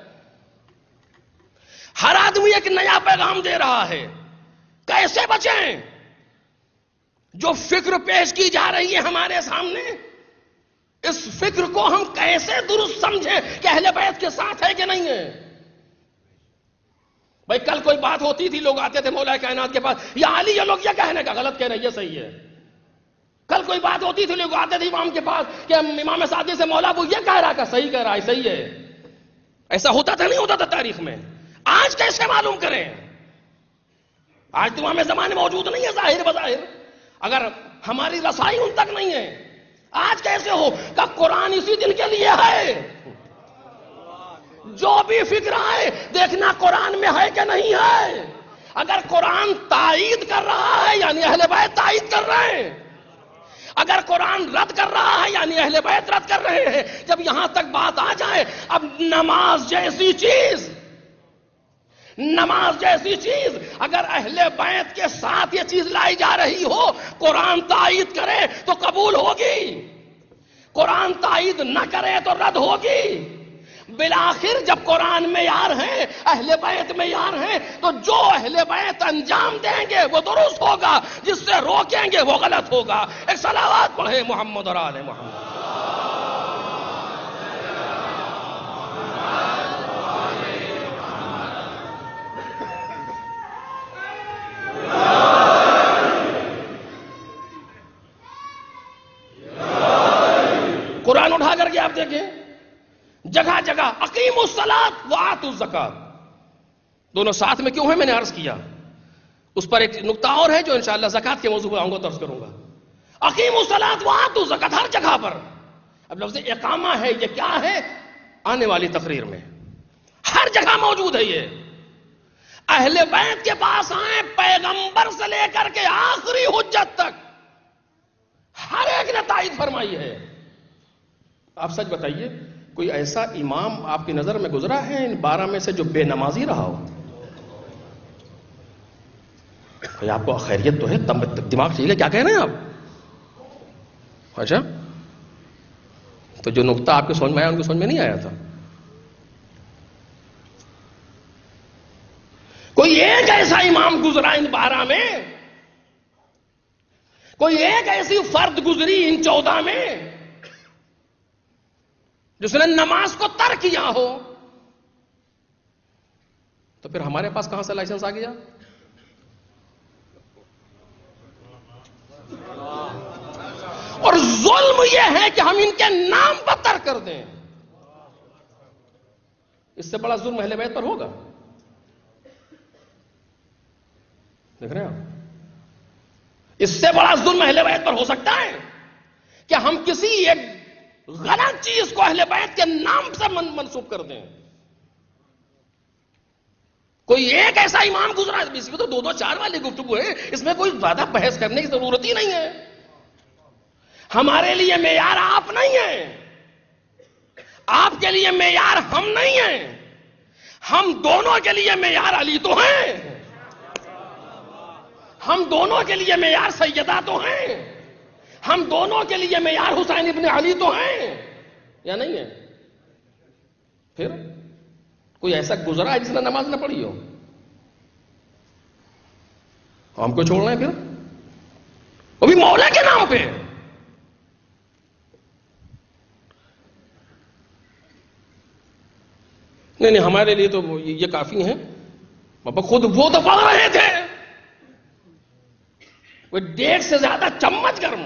ہر آدمی ایک نیا پیغام دے رہا ہے. کیسے بچیں؟ جو فکر پیش کی جا رہی ہے ہمارے سامنے، اس فکر کو ہم کیسے درست سمجھیں کہ اہل بیت کے ساتھ ہے کہ نہیں ہے؟ بھائی کل کوئی بات ہوتی تھی، لوگ آتے تھے مولا کائنات کے پاس، یا علی، یہ لوگ یہ کہنے کا غلط کہہ رہے ہیں، یہ صحیح ہے. کل کوئی بات ہوتی تھی، لوگ آتے تھے امام کے پاس کہ امام سعدی سے مولا وہ یہ کہہ رہا کہ صحیح کہہ رہا ہے، صحیح ہے. ایسا ہوتا تھا نہیں ہوتا تھا تاریخ میں؟ آج کیسے معلوم کریں؟ آج تو ہمیں زمانے موجود نہیں ہے ظاہر بظاہر، اگر ہماری رسائی ان تک نہیں ہے. آج کیسے ہو کہ قرآن اسی دن کے لیے ہے. جو بھی فکر آئے دیکھنا قرآن میں ہے کہ نہیں ہے. اگر قرآن تائید کر رہا ہے یعنی اہل بیت تائید کر رہے ہیں، اگر قرآن رد کر رہا ہے یعنی اہل بیت رد کر رہے ہیں. جب یہاں تک بات آ جائے، اب نماز جیسی چیز، نماز جیسی چیز اگر اہل بیت کے ساتھ یہ چیز لائی جا رہی ہو، قرآن تائید کرے تو قبول ہوگی، قرآن تائید نہ کرے تو رد ہوگی. بالآخر جب قرآن معیار ہے، اہل بیت معیار ہیں، تو جو اہل بیت انجام دیں گے وہ درست ہوگا، جس سے روکیں گے وہ غلط ہوگا. ایک صلوات پڑھے محمد اور آل محمد. قرآن اٹھا کر کے آپ دیکھیں جگہ جگہ اقیموا الصلاۃ وآتوا الزکاۃ، دونوں ساتھ میں کیوں ہیں میں نے عرض کیا. اس پر ایک نقطہ اور ہے جو انشاءاللہ زکوٰۃ کے موضوع پر آؤں گا تو عرض کروں گا. اقیموا الصلاۃ وآتوا الزکاۃ ہر جگہ پر. اب لفظ اقامہ ہے، یہ کیا ہے؟ آنے والی تقریر میں ہر جگہ موجود ہے. یہ اہل بیت کے پاس آئیں، پیغمبر سے لے کر کے آخری حجت تک ہر ایک نے تائید فرمائی ہے. آپ سچ بتائیے، کوئی ایسا امام آپ کی نظر میں گزرا ہے ان 12 میں سے جو بے نمازی رہا ہو؟ آپ کو خیریت تو ہے، دماغ ٹھیک ہے؟ کیا کہہ رہے ہیں آپ؟ اچھا، تو جو نقطہ آپ کے سمجھ میں آیا ان کو سمجھ میں نہیں آیا تھا. کوئی ایک ایسا امام گزرا ان 12 میں، کوئی ایک ایسی فرد گزری ان 14 میں جس نے نماز کو ترک کیا ہو، تو پھر ہمارے پاس کہاں سے لائسنس آ گیا؟ اور ظلم یہ ہے کہ ہم ان کے نام پر ترک کر دیں. اس سے بڑا ظلم اہل بیت پر ہوگا؟ دیکھ رہے ہیں آپ؟ اس سے بڑا ظلم اہل بیت پر ہو سکتا ہے کہ ہم کسی ایک غلط چیز کو اہل بیت کے نام سے منسوب کر دیں. کوئی ایک ایسا امام گزرا ہے، اسی کو تو 2-4 والی گفتگو ہے، اس میں کوئی زیادہ بحث کرنے کی ضرورت ہی نہیں ہے. ہمارے لیے معیار آپ نہیں ہیں، آپ کے لیے معیار ہم نہیں ہیں، ہم دونوں کے لیے معیار علی تو ہیں، ہم دونوں کے لیے معیار سیدہ تو ہیں، ہم دونوں کے لیے معیار حسین ابن علی تو ہیں یا نہیں ہے؟ پھر کوئی ایسا گزرا ہے جس نے نماز نہ پڑھی ہو؟ ہم کو چھوڑنا ہے پھر، وہ بھی مولا کے نام پہ. نہیں ہمارے لیے تو یہ کافی ہیں. خود وہ تو پڑھ رہے تھے، وہ 1.5 سے زیادہ چمچ گرم،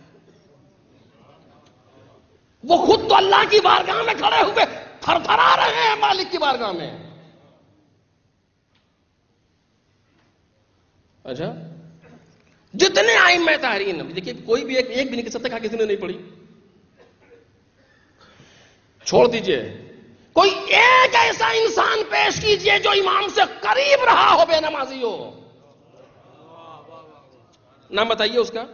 وہ خود تو اللہ کی بارگاہ میں کھڑے ہوئے تھر تھرا رہے ہیں مالک کی بارگاہ میں. اچھا، جتنے ائمہ طاہرین، دیکھیے کوئی بھی ایک بھی نہیں کہہ سکتا کہ کسی نے نہیں پڑھی. چھوڑ دیجئے، کوئی ایک ایسا انسان پیش کیجئے جو امام سے قریب رہا ہو بے نمازی ہو. نام بتائیے اس کا.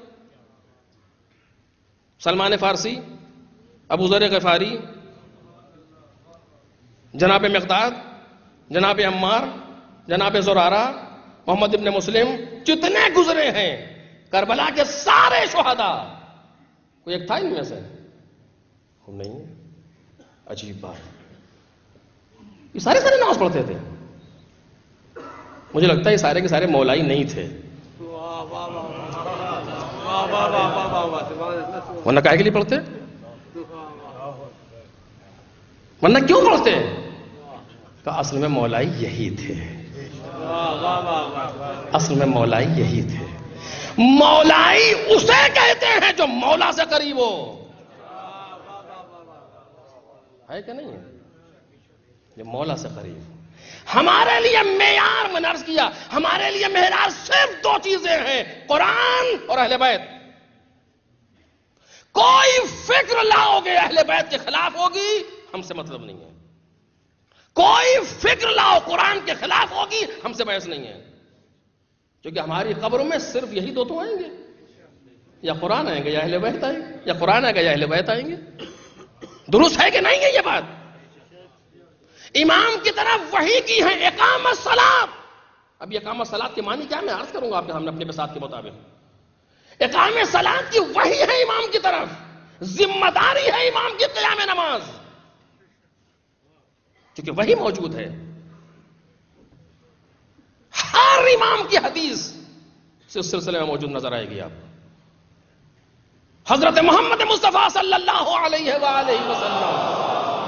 سلمان فارسی، ابو ذر غفاری، جناب مقداد، جناب عمار، جناب زرارہ، محمد ابن مسلم، جتنے گزرے ہیں کربلا کے سارے شہداء، کوئی ایک تھا ان میں سے؟ نہیں. عجیب بات، یہ سارے نماز پڑھتے تھے. مجھے لگتا ہے یہ سارے کے سارے مولائی نہیں تھے، ورنہ کاہے کے لیے پڑھتے؟ ورنہ کیوں پڑھتے؟ کہ اصل میں مولائی یہی تھے، اصل میں مولائی یہی تھے. مولائی اسے کہتے ہیں جو مولا سے قریب ہو. ہے کہ نہیں؟ جو مولا سے قریب ہو. ہمارے لیے معیار میں نے عرض کیا، ہمارے لیے معیار صرف دو چیزیں ہیں، قرآن اور اہل بیت. کوئی فکر لاؤ گے اہل بیت کے خلاف ہوگی، ہم سے مطلب نہیں ہے. کوئی فکر لاؤ قرآن کے خلاف ہوگی، ہم سے بحث نہیں ہے. کیونکہ ہماری قبر میں صرف یہی دو تو آئیں گے، یا قرآن آئیں گے یا اہل بیت آئیں گے، یا قرآن آئے گا یا اہل بیت آئیں گے. درست ہے کہ نہیں ہے یہ بات؟ امام کی طرف وحی کی ہے اقامت الصلاۃ. اب یہ اقامت الصلاۃ کے معنی کیا ہے میں عرض کروں گا آپ کے سامنے اپنے بساط کے مطابق. اقامت الصلاۃ کی وحی ہے امام کی طرف، ذمہ داری ہے امام کی قیام نماز، کیونکہ وحی موجود ہے. ہر امام کی حدیث اس سلسلے میں موجود نظر آئے گی آپ کو. حضرت محمد مصطفیٰ صلی اللہ علیہ وآلہ وسلم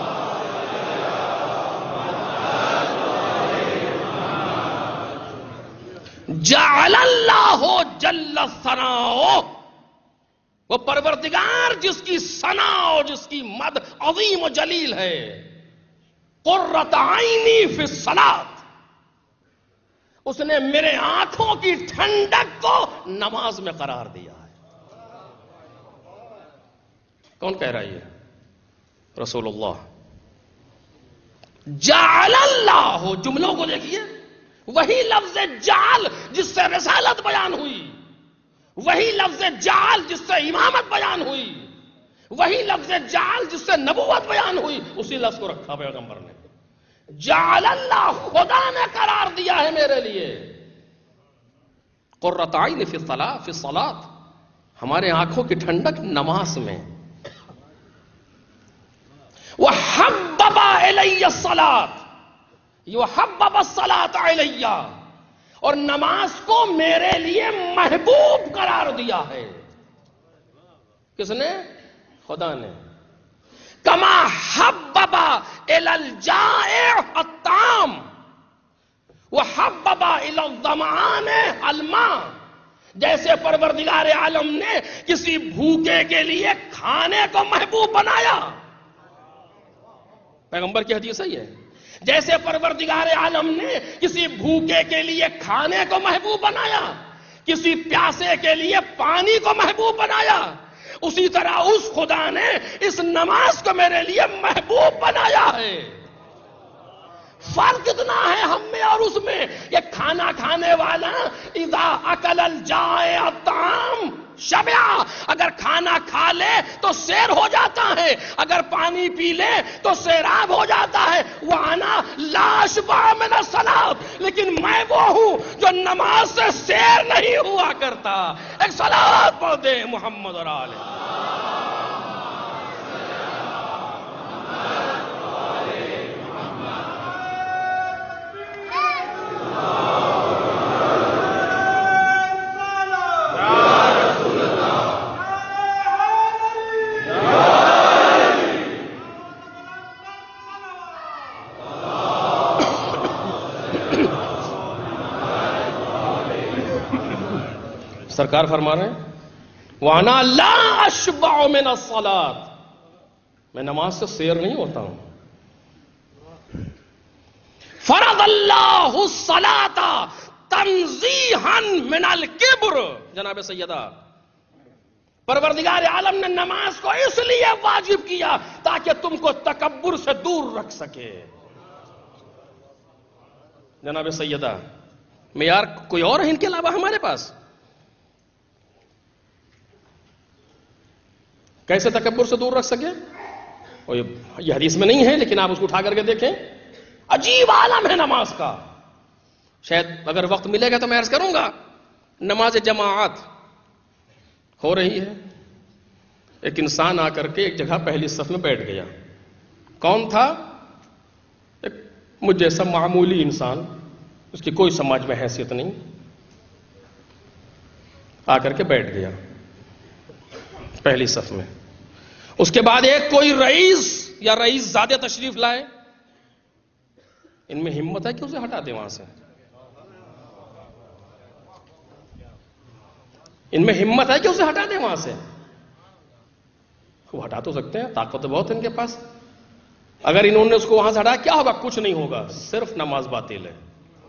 جعل اللہ جل ثناؤہ، وہ پروردگار جس کی ثنا جس کی مد عظیم و جلیل ہے، قرۃ عینی فی الصلاۃ، اس نے میرے آنکھوں کی ٹھنڈک کو نماز میں قرار دیا ہے. کون کہہ رہا ہے یہ؟ رسول اللہ. جعل اللہ، جملوں کو دیکھیے، وہی لفظ جعل جس سے رسالت بیان ہوئی، وہی لفظ جعل جس سے امامت بیان ہوئی، وہی لفظ جعل جس سے نبوت بیان ہوئی، اسی لفظ کو رکھا پیغمبر نے. جعل اللہ، خدا نے قرار دیا ہے میرے لیے قرۃ عین فی الصلاۃ، ہمارے آنکھوں کی ٹھنڈک نماز میں. وحبب الی الصلاۃ، یحبب الصلاۃ علی، اور نماز کو میرے لیے محبوب قرار دیا ہے. کس نے؟ خدا نے. کما حبب الی الجائع الطعام وحبب الی الظمآن الماء، جیسے پروردگار عالم نے کسی بھوکے کے لیے کھانے کو محبوب بنایا. پیغمبر کی حدیث ہے یہ. جیسے پروردگار عالم نے کسی بھوکے کے لیے کھانے کو محبوب بنایا، کسی پیاسے کے لیے پانی کو محبوب بنایا، اسی طرح اس خدا نے اس نماز کو میرے لیے محبوب بنایا ہے. فرق اتنا ہے ہم میں اور اس میں کہ کھانا کھانے والا اذا اکل الجائع الطعام شبع، اگر کھانا کھا لے تو سیر ہو جاتا ہے، اگر پانی پی لے تو سیراب ہو جاتا ہے. وانا لا اشبع من الصلاۃ، لیکن میں وہ ہوں جو نماز سے سیر نہیں ہوا کرتا. ایک صلاۃ پڑھ دیں محمد اور آل. سرکار فرما رہے ہیں وَأَنَا لَا أَشْبَعُ مِنَ الصَّلَاةِ، میں نماز سے سیر نہیں ہوتا ہوں. فرض اللہ الصلاۃ تنزیہا من الکبر، جناب سیدہ پروردگار عالم نے نماز کو اس لیے واجب کیا تاکہ تم کو تکبر سے دور رکھ سکے. جناب سیدہ معیار کوئی اور ہے ان کے علاوہ ہمارے پاس؟ کیسے تکبر سے دور رکھ سکے؟ اور یہ حدیث میں نہیں ہے لیکن آپ اس کو اٹھا کر کے دیکھیں. عجیب عالم ہے نماز کا. شاید اگر وقت ملے گا تو میں عرض کروں گا. نماز جماعت ہو رہی ہے، ایک انسان آ کر کے ایک جگہ پہلی صف میں بیٹھ گیا. کون تھا؟ ایک مجھ جیسا معمولی انسان، اس کی کوئی سماج میں حیثیت نہیں، آ کر کے بیٹھ گیا پہلی صف میں. اس کے بعد ایک کوئی رئیس یا رئیس زادہ تشریف لائے. ان میں ہمت ہے کہ اسے ہٹا دے وہاں سے؟ ان میں ہمت ہے کہ اسے ہٹا دیں وہاں سے؟ وہ ہٹا تو سکتے ہیں، طاقت تو بہت ہے ان کے پاس. اگر انہوں نے اس کو وہاں سے ہٹایا کیا ہوگا؟ کچھ نہیں ہوگا، صرف نماز باطل ہے.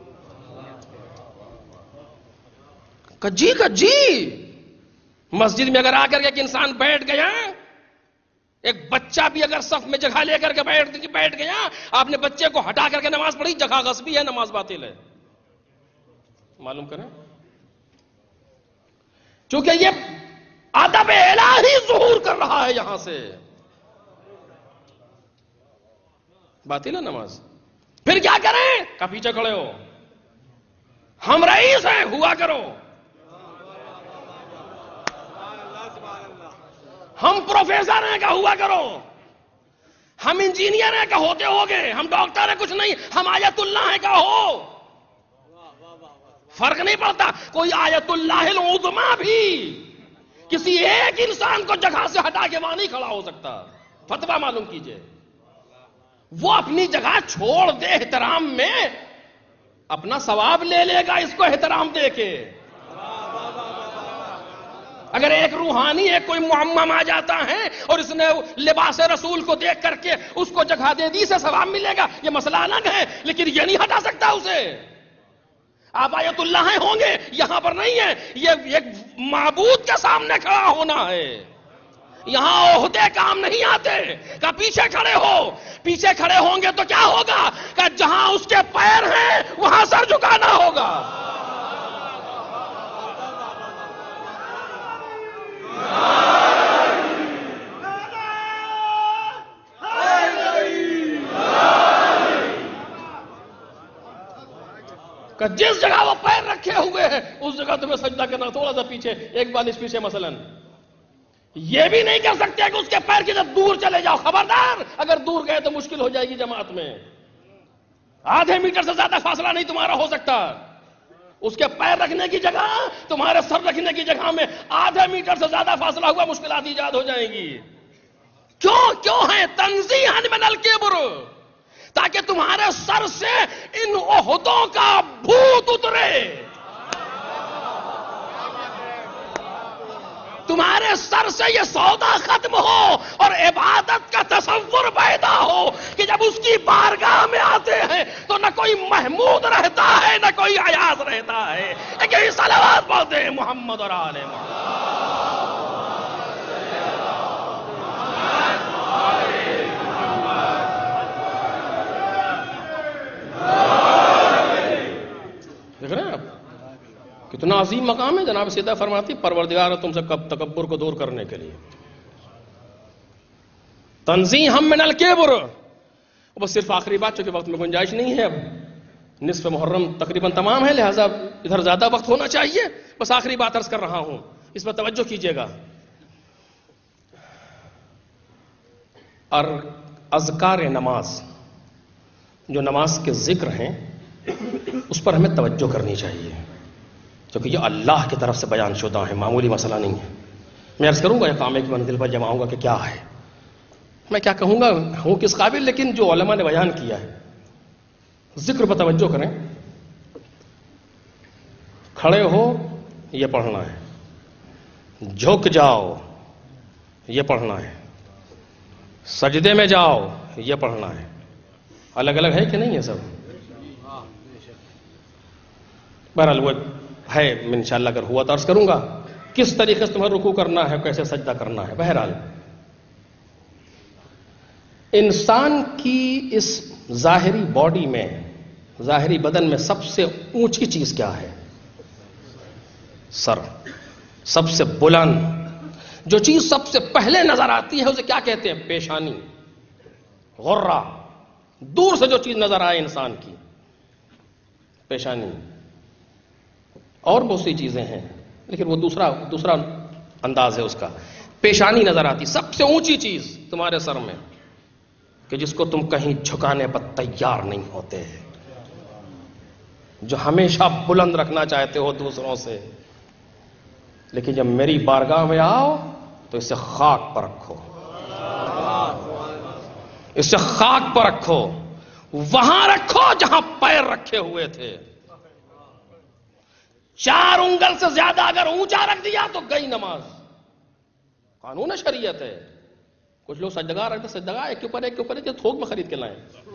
جی مسجد میں اگر آ کر کے ایک انسان بیٹھ گیا، ایک بچہ بھی اگر صف میں جگہ لے کر کے بیٹھ گیا، آپ نے بچے کو ہٹا کر کے نماز پڑھی، جگہ غصبی ہے، نماز باطل ہے. معلوم کریں، چونکہ یہ ادب الہی ظہور کر رہا ہے یہاں سے. باطل ہے نماز. پھر کیا کریں؟ کہ پیچھے کھڑے ہو، ہم رئیس ہیں، ہوا کرو. ہم پروفیسر ہیں کہ ہوا کرو، ہم انجینئر ہیں کہ ہوتے ہوگے، ہم ڈاکٹر ہیں کچھ نہیں، ہم آیت اللہ ہیں کہ ہو. فرق نہیں پڑتا. کوئی آیت اللہ العظمیٰ بھی کسی ایک انسان کو جگہ سے ہٹا کے وہاں نہیں کھڑا ہو سکتا. فتویٰ معلوم کیجئے. وہ اپنی جگہ چھوڑ دے احترام میں، اپنا ثواب لے لے گا اس کو احترام دے کے. اگر ایک روحانی ایک کوئی معمم آ جاتا ہے اور اس نے لباس رسول کو دیکھ کر کے اس کو جگہ دے دی، سے ثواب ملے گا، یہ مسئلہ الگ ہے، لیکن یہ نہیں ہٹا سکتا اسے. آپ آیت اللہ ہوں گے، یہاں پر نہیں ہے. یہ ایک معبود کے سامنے کھڑا ہونا ہے. یہاں عہدے کام نہیں آتے. کہ پیچھے کھڑے ہو، پیچھے کھڑے ہوں گے تو کیا ہوگا؟ کہ جہاں اس کے پیر ہیں وہاں سر جھکانا ہوگا. کہ جس جگہ وہ پیر رکھے ہوئے ہیں اس جگہ تمہیں سجدہ کرنا. تھوڑا سا پیچھے، ایک بالش پیچھے. مثلا یہ بھی نہیں کر سکتے کہ اس کے پیر کی جب دور چلے جاؤ. خبردار، اگر دور گئے تو مشکل ہو جائے گی جماعت میں. آدھے میٹر سے زیادہ فاصلہ نہیں تمہارا ہو سکتا. اس کے پیر رکھنے کی جگہ، تمہارے سر رکھنے کی جگہ میں آدھے میٹر سے زیادہ فاصلہ ہوا، مشکلات ایجاد ہو جائیں گی. کیوں ہے؟ تنزیہا من الکبر، تاکہ تمہارے سر سے ان عہدوں کا بھوت اترے، تمہارے سر سے یہ سودا ختم ہو اور عبادت کا تصور پیدا ہو کہ جب اس کی بارگاہ میں آتے ہیں تو نہ کوئی محمود رہتا ہے نہ کوئی عیاض رہتا ہے. ایک صلوات پڑھتے ہیں محمد اور آل محمد. دیکھ رہے ہیں آپ کتنا عظیم مقام ہے. جناب سیدہ فرماتی پروردگار تم سے تکبر کو دور کرنے کے لیے تنزیہا من الکبر. بس صرف آخری بات، چونکہ وقت میں گنجائش نہیں ہے، اب نصف محرم تقریباً تمام ہے، لہذا ادھر زیادہ وقت ہونا چاہیے. بس آخری بات عرض کر رہا ہوں، اس پر توجہ کیجئے گا. اور اذکار نماز، جو نماز کے ذکر ہیں، اس پر ہمیں توجہ کرنی چاہیے، کیونکہ یہ اللہ کی طرف سے بیان شدہ ہے، معمولی مسئلہ نہیں ہے. میں عرض کروں گا، ایک عامے کی منزل پر جمع ہوں گا کہ کیا ہے، میں کیا کہوں گا، ہوں کس قابل، لیکن جو علماء نے بیان کیا ہے. ذکر پر توجہ کریں. کھڑے ہو یہ پڑھنا ہے، جھک جاؤ یہ پڑھنا ہے، سجدے میں جاؤ یہ پڑھنا ہے. الگ الگ ہے کہ نہیں ہے سب؟ بہرحال وہ ہے، انشاءاللہ اگر ہوا تو عرض کروں گا کس طریقے سے تمہیں رکوع کرنا ہے، کیسے سجدہ کرنا ہے. بہرحال انسان کی اس ظاہری باڈی میں، ظاہری بدن میں سب سے اونچی چیز کیا ہے؟ سر. سب سے بلند جو چیز سب سے پہلے نظر آتی ہے اسے کیا کہتے ہیں؟ پیشانی، غرہ. دور سے جو چیز نظر آئے انسان کی، پیشانی. اور بہت سی چیزیں ہیں لیکن وہ دوسرا انداز ہے اس کا. پیشانی نظر آتی، سب سے اونچی چیز تمہارے سر میں، کہ جس کو تم کہیں جھکانے پر تیار نہیں ہوتے، جو ہمیشہ بلند رکھنا چاہتے ہو دوسروں سے، لیکن جب میری بارگاہ میں آؤ تو اسے خاک پر رکھو، اسے خاک پر رکھو، وہاں رکھو جہاں پیر رکھے ہوئے تھے. 4 انگل سے زیادہ اگر اونچا رکھ دیا تو گئی نماز. قانون شریعت ہے. کچھ لوگ سجدگاہ رکھتے سجدگاہ ایک کے اوپر ایک تھوک میں خرید کے لائیں.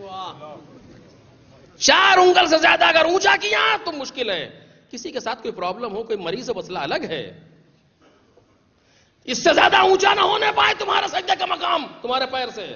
4 انگل سے زیادہ اگر اونچا کیا تو مشکل ہے. کسی کے ساتھ کوئی پرابلم ہو, کوئی مریض ہو, مسئلہ الگ ہے. اس سے زیادہ اونچا نہ ہونے پائے تمہارا سجدے کا مقام تمہارے پیر سے.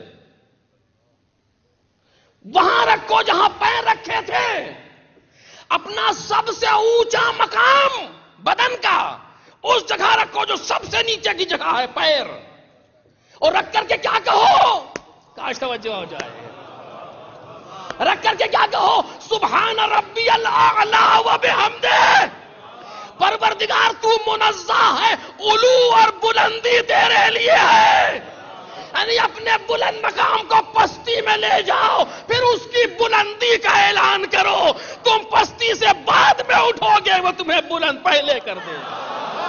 وہاں رکھو جہاں پیر رکھے تھے. اپنا سب سے اونچا مقام بدن کا اس جگہ رکھو جو سب سے نیچے کی جگہ ہے, پیر. اور رکھ کر کے کیا کہو, کاش توجہ ہو جائے, رکھ کر کے کیا کہو, سبحان ربی الاعلی و بحمدہ. پروردگار تو منزہ ہے, علو اور بلندی تیرے لیے ہے. یعنی اپنے بلند مقام کو پستی میں لے جاؤ, پھر اس کی بلندی کا اعلان کرو. تم پستی سے بعد میں اٹھو گے, وہ تمہیں بلند پہلے کر دے گا.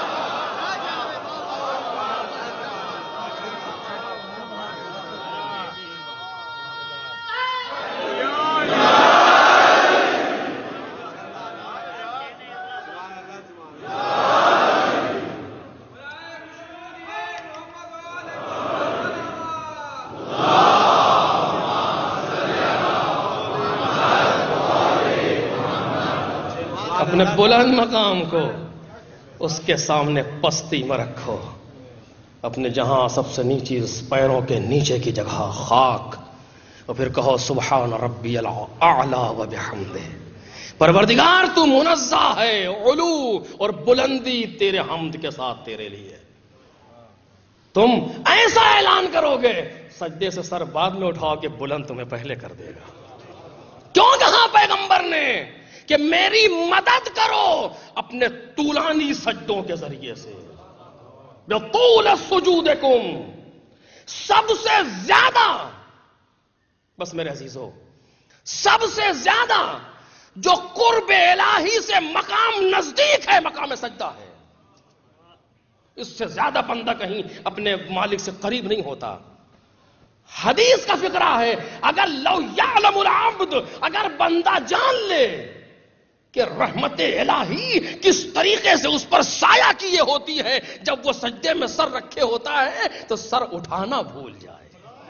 اپنے بلند مقام کو اس کے سامنے پستی میں رکھو. اپنے جہاں سب سے نیچی پیروں کے نیچے کی جگہ خاک, اور پھر کہو سبحان ربی الاعلی و بحمدہ. پروردگار تو منزہ ہے, علو اور بلندی تیرے حمد کے ساتھ تیرے لیے. تم ایسا اعلان کرو گے, سجدے سے سر بعد میں اٹھاؤ کہ بلند تمہیں پہلے کر دے گا. کیوں کہا پیغمبر نے کہ میری مدد کرو اپنے طولانی سجدوں کے ذریعے سے. بطول سجودکم, سب سے زیادہ, بس میرے عزیزو, سب سے زیادہ جو قرب الہی سے مقام نزدیک ہے مقام سجدہ ہے. اس سے زیادہ بندہ کہیں اپنے مالک سے قریب نہیں ہوتا. حدیث کا فقرہ ہے, اگر لو یعلم العبد, اگر بندہ جان لے کہ رحمت الہی کس طریقے سے اس پر سایہ کیے ہوتی ہے جب وہ سجدے میں سر رکھے ہوتا ہے تو سر اٹھانا بھول جائے.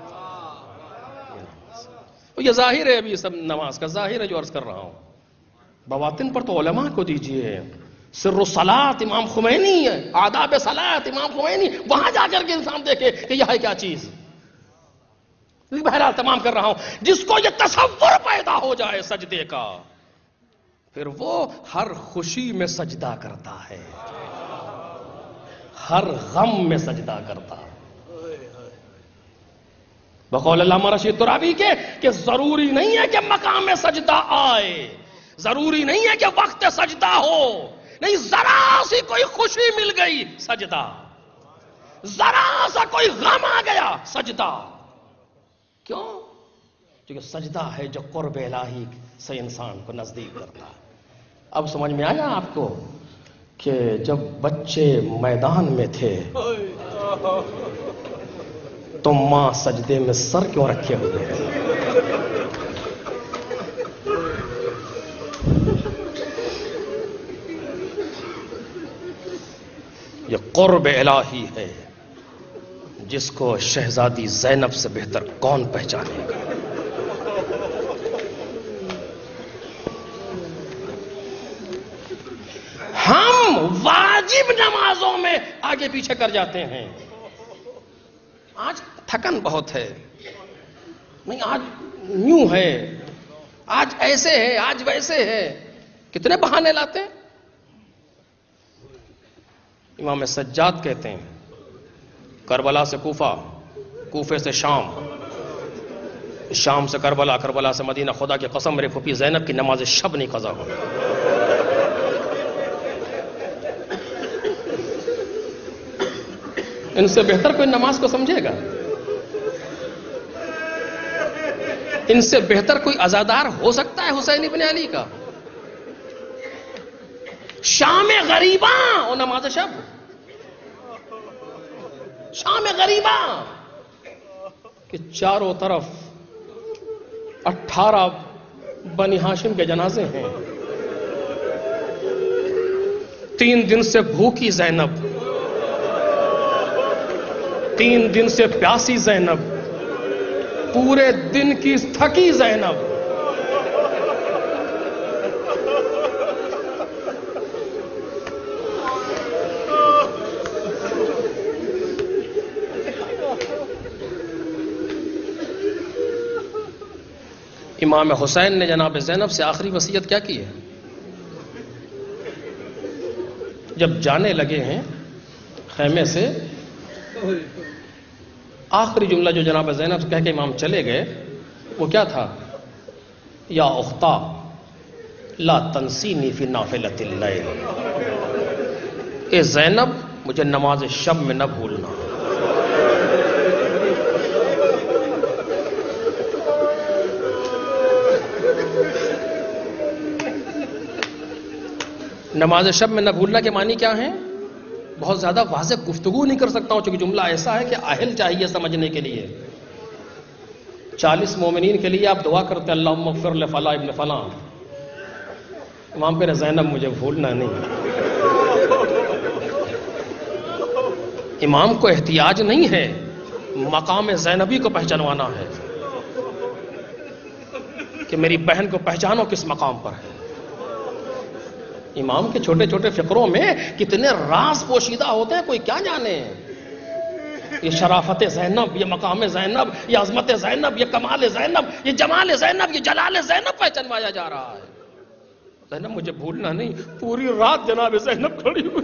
یہ ظاہر ہے, ابھی سب نماز کا ظاہر ہے جو عرض کر رہا ہوں. بواطن پر تو علماء کو دیجئے. سر الصلاۃ امام خمینی ہے, آداب صلاۃ امام خمینی, وہاں جا کر کے انسان دیکھے کہ یہ ہے کیا چیز. بہرحال تمام کر رہا ہوں, جس کو یہ تصور پیدا ہو جائے سجدے کا, پھر وہ ہر خوشی میں سجدہ کرتا ہے, ہر غم میں سجدہ کرتا ہے. بقول علامہ رشید ترابی کے کہ ضروری نہیں ہے کہ مقام سجدہ آئے, ضروری نہیں ہے کہ وقت سجدہ ہو, نہیں, ذرا سی کوئی خوشی مل گئی سجدہ, ذرا سا کوئی غم آ گیا سجدہ. کیوں؟ کیونکہ سجدہ ہے جو قرب الہی سے انسان کو نزدیک کرتا ہے. اب سمجھ میں آیا آپ کو کہ جب بچے میدان میں تھے تو ماں سجدے میں سر کیوں رکھے ہوئے ہیں؟ یہ قرب الہی ہے جس کو شہزادی زینب سے بہتر کون پہچانے گا. ہم واجب نمازوں میں آگے پیچھے کر جاتے ہیں. آج تھکن بہت ہے, نہیں آج یوں ہے, آج ایسے ہے, آج ویسے ہے, کتنے بہانے لاتے ہیں. امام سجاد کہتے ہیں کربلا سے کوفہ, کوفے سے شام, شام سے کربلا, کربلا سے مدینہ, خدا کی قسم میرے پھوپھی زینب کی نماز شب نہیں قضا ہو. ان سے بہتر کوئی نماز کو سمجھے گا؟ ان سے بہتر کوئی عزادار ہو سکتا ہے حسین ابن علی کا؟ شام غریباں اور نماز شب, شام غریباں کہ چاروں طرف 18 بنی ہاشم کے جنازے ہیں. 3 دن سے بھوکی زینب، 3 دن سے پیاسی زینب، پورے دن کی تھکی زینب، امام حسین نے جناب زینب سے آخری وصیت کیا کی ہے؟ جب جانے لگے ہیں خیمے سے، آخری جملہ جو جناب زینب کہہ کے امام چلے گئے وہ کیا تھا؟ یا اختا لا تنسینی فی نافلۃ اللیل، اے زینب مجھے نماز شب میں نہ بھولنا۔ نماز شب میں نہ بھولنا کے معنی کیا ہیں؟ بہت زیادہ واضح گفتگو نہیں کر سکتا ہوں چونکہ جملہ ایسا ہے کہ اہل چاہیے سمجھنے کے لیے۔ 40 مومنین کے لیے آپ دعا کرتے اللہم اغفر لفلاں ابن فلاں، امام پہ زینب مجھے بھولنا نہیں۔ امام کو احتیاج نہیں ہے، مقام زینبی کو پہچانوانا ہے کہ میری بہن کو پہچانو کس مقام پر ہے۔ امام کے چھوٹے چھوٹے فقروں میں کتنے راز پوشیدہ ہوتے ہیں کوئی کیا جانے۔ یہ شرافت زینب، یہ مقام زینب، یہ عظمت زینب، یہ کمال زینب، یہ جمال زینب، یہ جلال زینب پہچانوایا جا رہا ہے۔ زینب مجھے بھولنا نہیں، پوری رات جناب زینب کھڑی ہوئی۔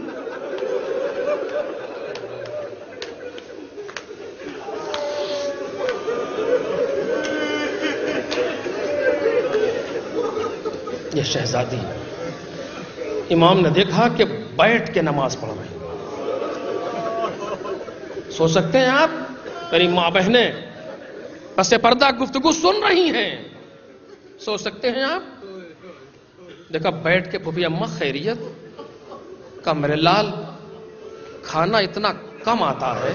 یہ شہزادی، امام نے دیکھا کہ بیٹھ کے نماز پڑھ رہے ہیں۔ سوچ سکتے ہیں آپ، میری ماں بہنیں پس پردہ گفتگو سن رہی ہیں، سوچ سکتے ہیں آپ؟ دیکھا بیٹھ کے پھوپھی اماں خیریت کا میرے لال کھانا اتنا کم آتا ہے،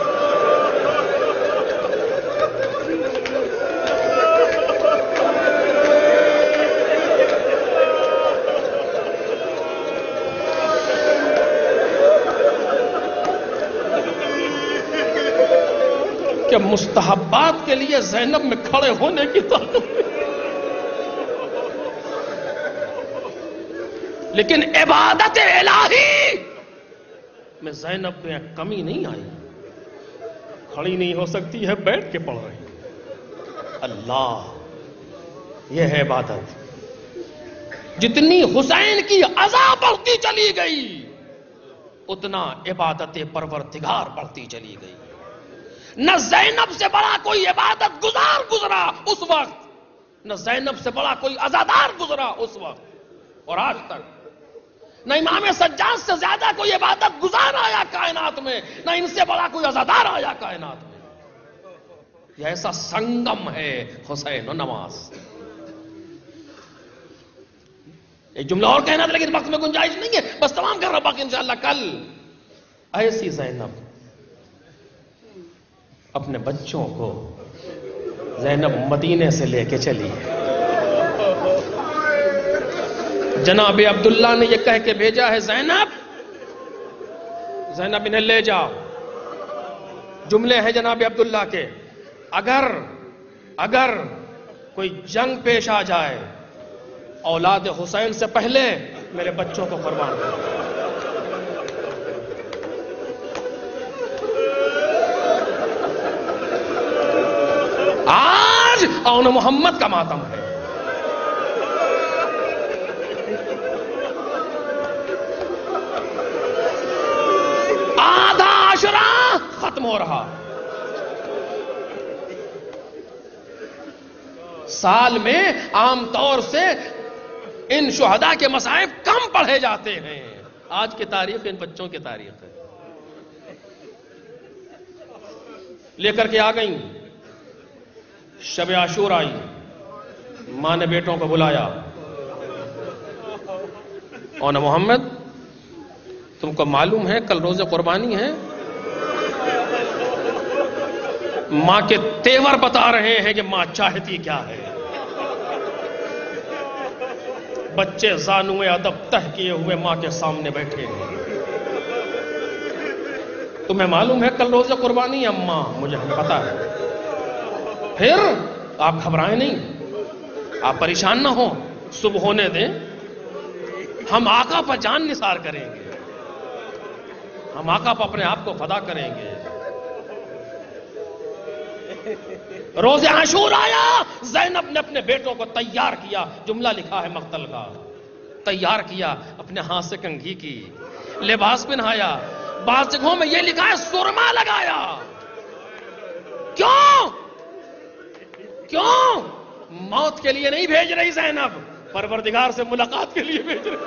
کہ مستحبات کے لیے زینب میں کھڑے ہونے کی طاقت ہے، لیکن عبادت الہی میں زینب میں کمی نہیں آئی۔ کھڑی نہیں ہو سکتی ہے، بیٹھ کے پڑھ رہی۔ اللہ، یہ ہے عبادت۔ جتنی حسین کی عزا بڑھتی چلی گئی اتنا عبادت پروردگار بڑھتی چلی گئی۔ نہ زینب سے بڑا کوئی عبادت گزار گزرا اس وقت، نہ زینب سے بڑا کوئی عزادار گزرا اس وقت اور آج تک، نہ امام سجاد سے زیادہ کوئی عبادت گزار آیا کائنات میں، نہ ان سے بڑا کوئی عزادار آیا کائنات میں۔ یہ ایسا سنگم ہے حسین و نماز۔ ایک جملہ اور کہنا تھا لیکن وقت میں گنجائش نہیں ہے، بس تمام کر رہا باقی انشاءاللہ کل۔ ایسی زینب اپنے بچوں کو زینب مدینے سے لے کے چلی ہے۔ جناب عبداللہ نے یہ کہہ کے بھیجا ہے زینب انہیں لے جاؤ۔ جملے ہیں جناب عبداللہ کے، اگر کوئی جنگ پیش آ جائے اولاد حسین سے پہلے میرے بچوں کو قربان کرو۔ آج آن محمد کا ماتم ہے۔ آدھا عشرہ ختم ہو رہا، سال میں عام طور سے ان شہداء کے مصائب کم پڑھے جاتے ہیں۔ آج کی تاریخ ان بچوں کی تاریخ ہے۔ لے کر کے آ گئیں، شب عاشور آئی، ماں نے بیٹوں کو بلایا، اور محمد تم کو معلوم ہے کل روز قربانی ہے؟ ماں کے تیور بتا رہے ہیں کہ ماں چاہتی کیا ہے۔ بچے زانوئے ادب تہ کیے ہوئے ماں کے سامنے بیٹھے ہیں. تمہیں معلوم ہے کل روز قربانی ہے اماں؟ مجھے پتا ہے. پھر آپ گھبرائیں نہیں، آپ پریشان نہ ہو، صبح ہونے دیں، ہم آقا پر جان نثار کریں گے، ہم آقا پر اپنے آپ کو فدا کریں گے. روز عاشور آیا، زینب نے اپنے بیٹوں کو تیار کیا. جملہ لکھا ہے مقتل کا، تیار کیا، اپنے ہاتھ سے کنگھی کی، لباس پہنایا. بعض جگہوں میں یہ لکھا ہے سرما لگایا. کیوں؟ کیوں؟ موت کے لیے نہیں بھیج رہی زینب، پروردگار سے ملاقات کے لیے بھیج رہی.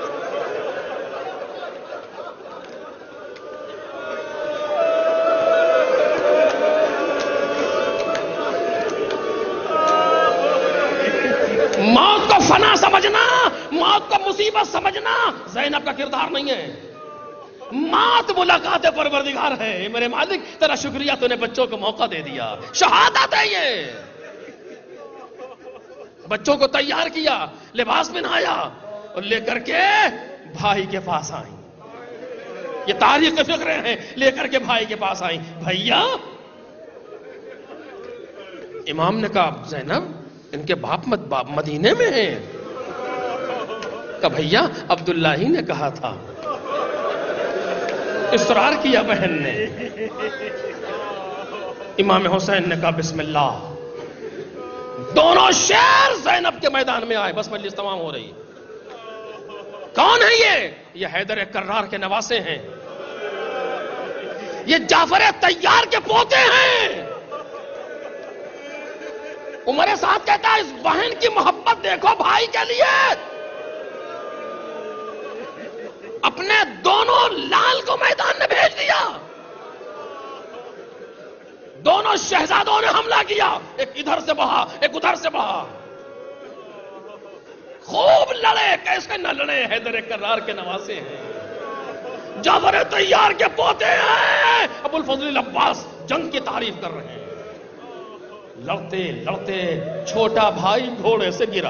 موت کو فنا سمجھنا، موت کو مصیبت سمجھنا زینب کا کردار نہیں ہے. موت ملاقات پروردگار ہے. میرے مالک تیرا شکریہ، تو نے بچوں کو موقع دے دیا. شہادت ہے یہ. بچوں کو تیار کیا، لباس پہنایا اور لے کر کے بھائی کے پاس آئیں. یہ تاریخ کے فقرے ہیں. لے کر کے بھائی کے پاس آئیں. بھیا، امام نے کہا زینب ان کے باپ مدینے میں ہیں. کہا بھیا عبداللہ ہی نے کہا تھا. اصرار کیا بہن نے. امام حسین نے کہا بسم اللہ. دونوں شیر زینب کے میدان میں آئے. بس مجلس تمام ہو رہی. کون ہے یہ حیدر کرار کے نواسے ہیں، یہ جعفر طیار کے پوتے ہیں. عمر سعد کہتا ہے اس بہن کی محبت دیکھو بھائی کے لیے. اپنے دونوں لال کو میدان میں بھیج دیا. دونوں شہزادوں نے حملہ کیا، ایک ادھر سے بہا ایک ادھر سے بہا. خوب لڑے. کیسے نہ لڑے؟ حیدر کرار کے نواسے ہیں، جعفر طیار کے پوتے ہیں. ابو الفضل عباس جنگ کی تعریف کر رہے ہیں. لڑتے لڑتے چھوٹا بھائی گھوڑے سے گرا.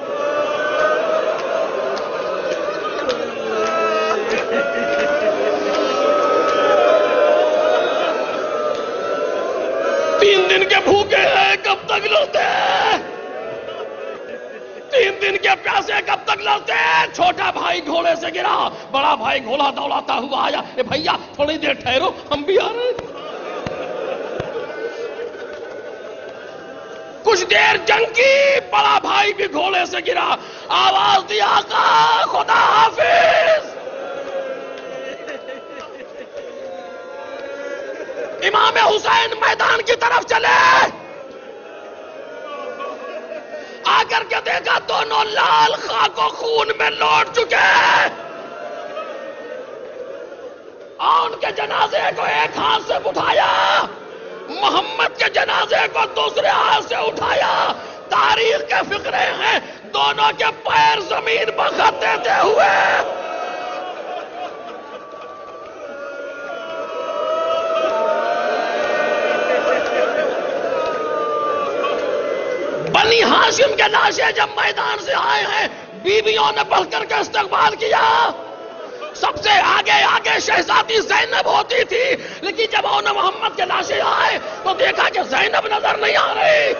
تین دن کے بھوکے ہیں، کب تک لڑتے؟ 3 دن کے پیاسے کب تک لڑتے؟ چھوٹا بھائی گھوڑے سے گرا، بڑا بھائی گھوڑا دوڑاتا ہوا آیا. اے بھیا تھوڑی دیر ٹھہرو، ہم بھی آ رہے ہیں. کچھ دیر جنگ کی، بڑا بھائی بھی گھوڑے سے گرا. آواز دیا آقا خدا حافظ. امام حسین میدان کی طرف چلے. آ کر کے دیکھا دونوں لال خاک و خون میں لوٹ چکے. اور ان کے جنازے کو ایک ہاتھ سے اٹھایا، محمد کے جنازے کو دوسرے ہاتھ سے اٹھایا. تاریخ کے فقرے ہیں، دونوں کے پیر زمین پر خط دیتے ہوئے. بنی ہاشم کے لاشیں جب میدان سے آئے ہیں، بیویوں نے بڑھ کر کے استقبال کیا. سب سے آگے آگے شہزادی زینب ہوتی تھی، لیکن جب انہوں محمد کے لاشیں آئے تو دیکھا کہ زینب نظر نہیں آ رہی.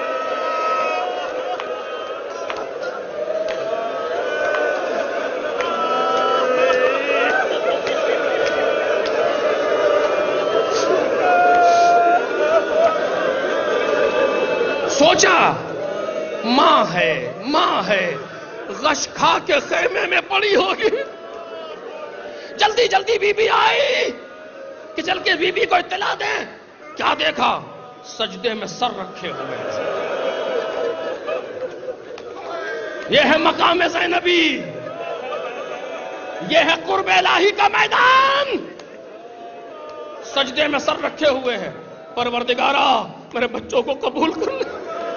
سوچا ماں ہے غش کھا کے خیمے میں پڑی ہوگی. جلدی جلدی بی بی آئی کہ چل کے بی بی کو اطلاع دیں. کیا دیکھا؟ سجدے میں سر رکھے ہوئے. یہ ہے مقام زینبی، یہ ہے قرب الہی کا میدان. سجدے میں سر رکھے ہوئے ہیں. پروردگارا میرے بچوں کو قبول کر لے.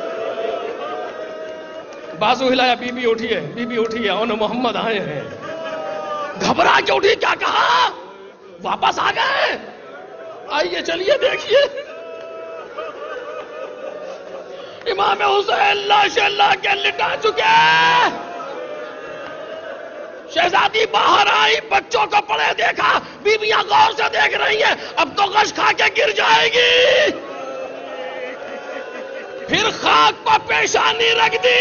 بازو ہلایا، بی بی اٹھی ہے، بی بی اٹھی ہے. انہوں محمد آئے ہیں. گھبرا کے اٹھی. کیا کہا؟ واپس آ گئے. آئیے چلیے دیکھیے. امام حسین لاش اللہ کے لٹا چکے. شادی باہر آئی، بچوں کو پڑے دیکھا، بیویاں غور سے دیکھ رہی ہیں، اب تو غش کھا کے گر جائے گی، پھر خاک پر پیشانی رکھ دی،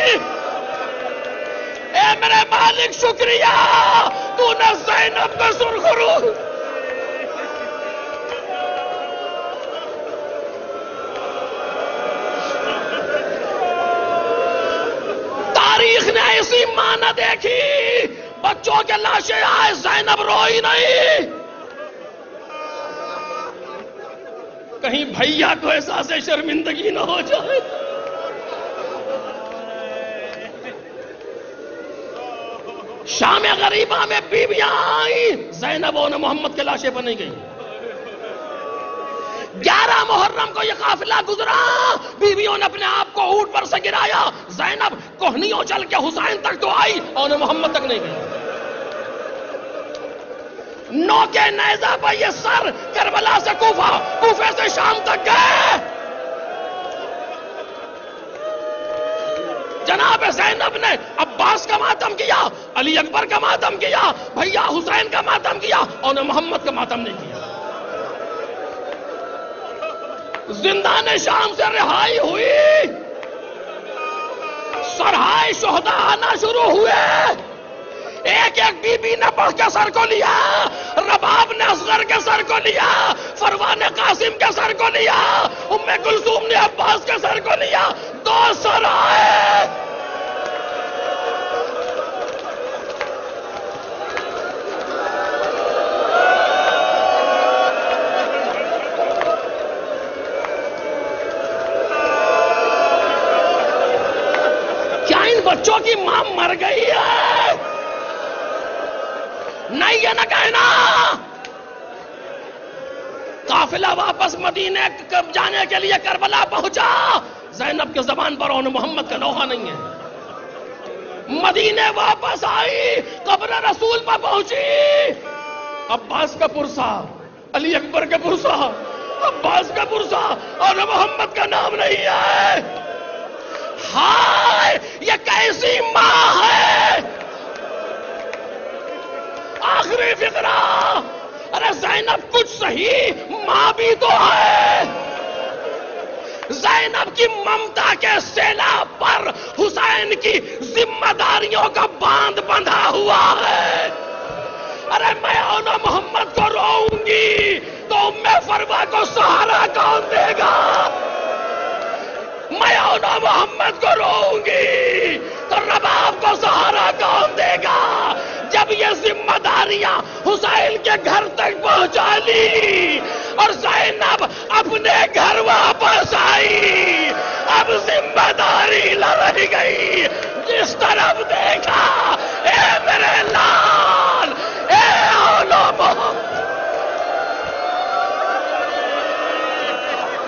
اے میرے مالک شکریہ، تو نے زینب کو سرخرو. تاریخ نے ایسی ماں نہ دیکھی، بچوں کے لاشیں آئے، زینب روئی نہیں. کہیں بھیا کو احساس شرمندگی نہ ہو جائے. شام غریبہ میں بیویاں آئیں، زینب و محمد کے لاشیں بنی گئی. 11 محرم کو یہ قافلہ گزرا، بیویوں نے اپنے آپ کو اونٹ پر سے گرایا، زینب کوہنیوں چل کے حسین تک تو آئی اور محمد تک نہیں گئی. نو کے نیزہ پر یہ سر کربلا سے کوفہ، کوفے سے شام تک گئے. جناب زینب نے عباس کا ماتم کیا، علی اکبر کا ماتم کیا، بھیا حسین کا ماتم کیا اور محمد کا ماتم نہیں کیا. زندان شام سے رہائی ہوئی، سرہائے شہداء آنا شروع ہوئے. ایک ایک بی بی نے بڑھ کے سر کو لیا، رباب نے اصغر کے سر کو لیا، فروا نے قاسم کے سر کو لیا، ام کلثوم نے عباس کے سر کو لیا. 2 سر آئے. کیا ان بچوں کی ماں مر گئی ہے؟ نہیں، یہ نہ کہنا. قافلہ واپس مدینے جانے کے لیے کربلا پہنچا، زینب کے زبان پر اور محمد کا لوحہ نہیں ہے. مدینے واپس آئی، قبر رسول پر پہنچی، عباس کا پرسا، علی اکبر کا پرسا، عباس کا پرسا اور محمد کا نام نہیں ہے. ہائے یہ کیسی ماں ہے. آخری فقرہ، ارے زینب کچھ صحیح ماں بھی تو ہے. زینب کی ممتا کے سیلاب پر حسین کی ذمہ داریوں کا باندھ بندھا ہوا ہے. ارے میں اونا محمد کو روؤں گی تو ام فروا کو سہارا کون دے گا؟ میں اونا محمد کو روؤں گی تو رباب کو سہارا کون دے گا؟ جب یہ ذمہ داریاں حسین کے گھر تک پہنچا لی اور زینب اپنے گھر واپس آئی، اب ذمہ داری نہ رہ گئی. جس طرف دیکھا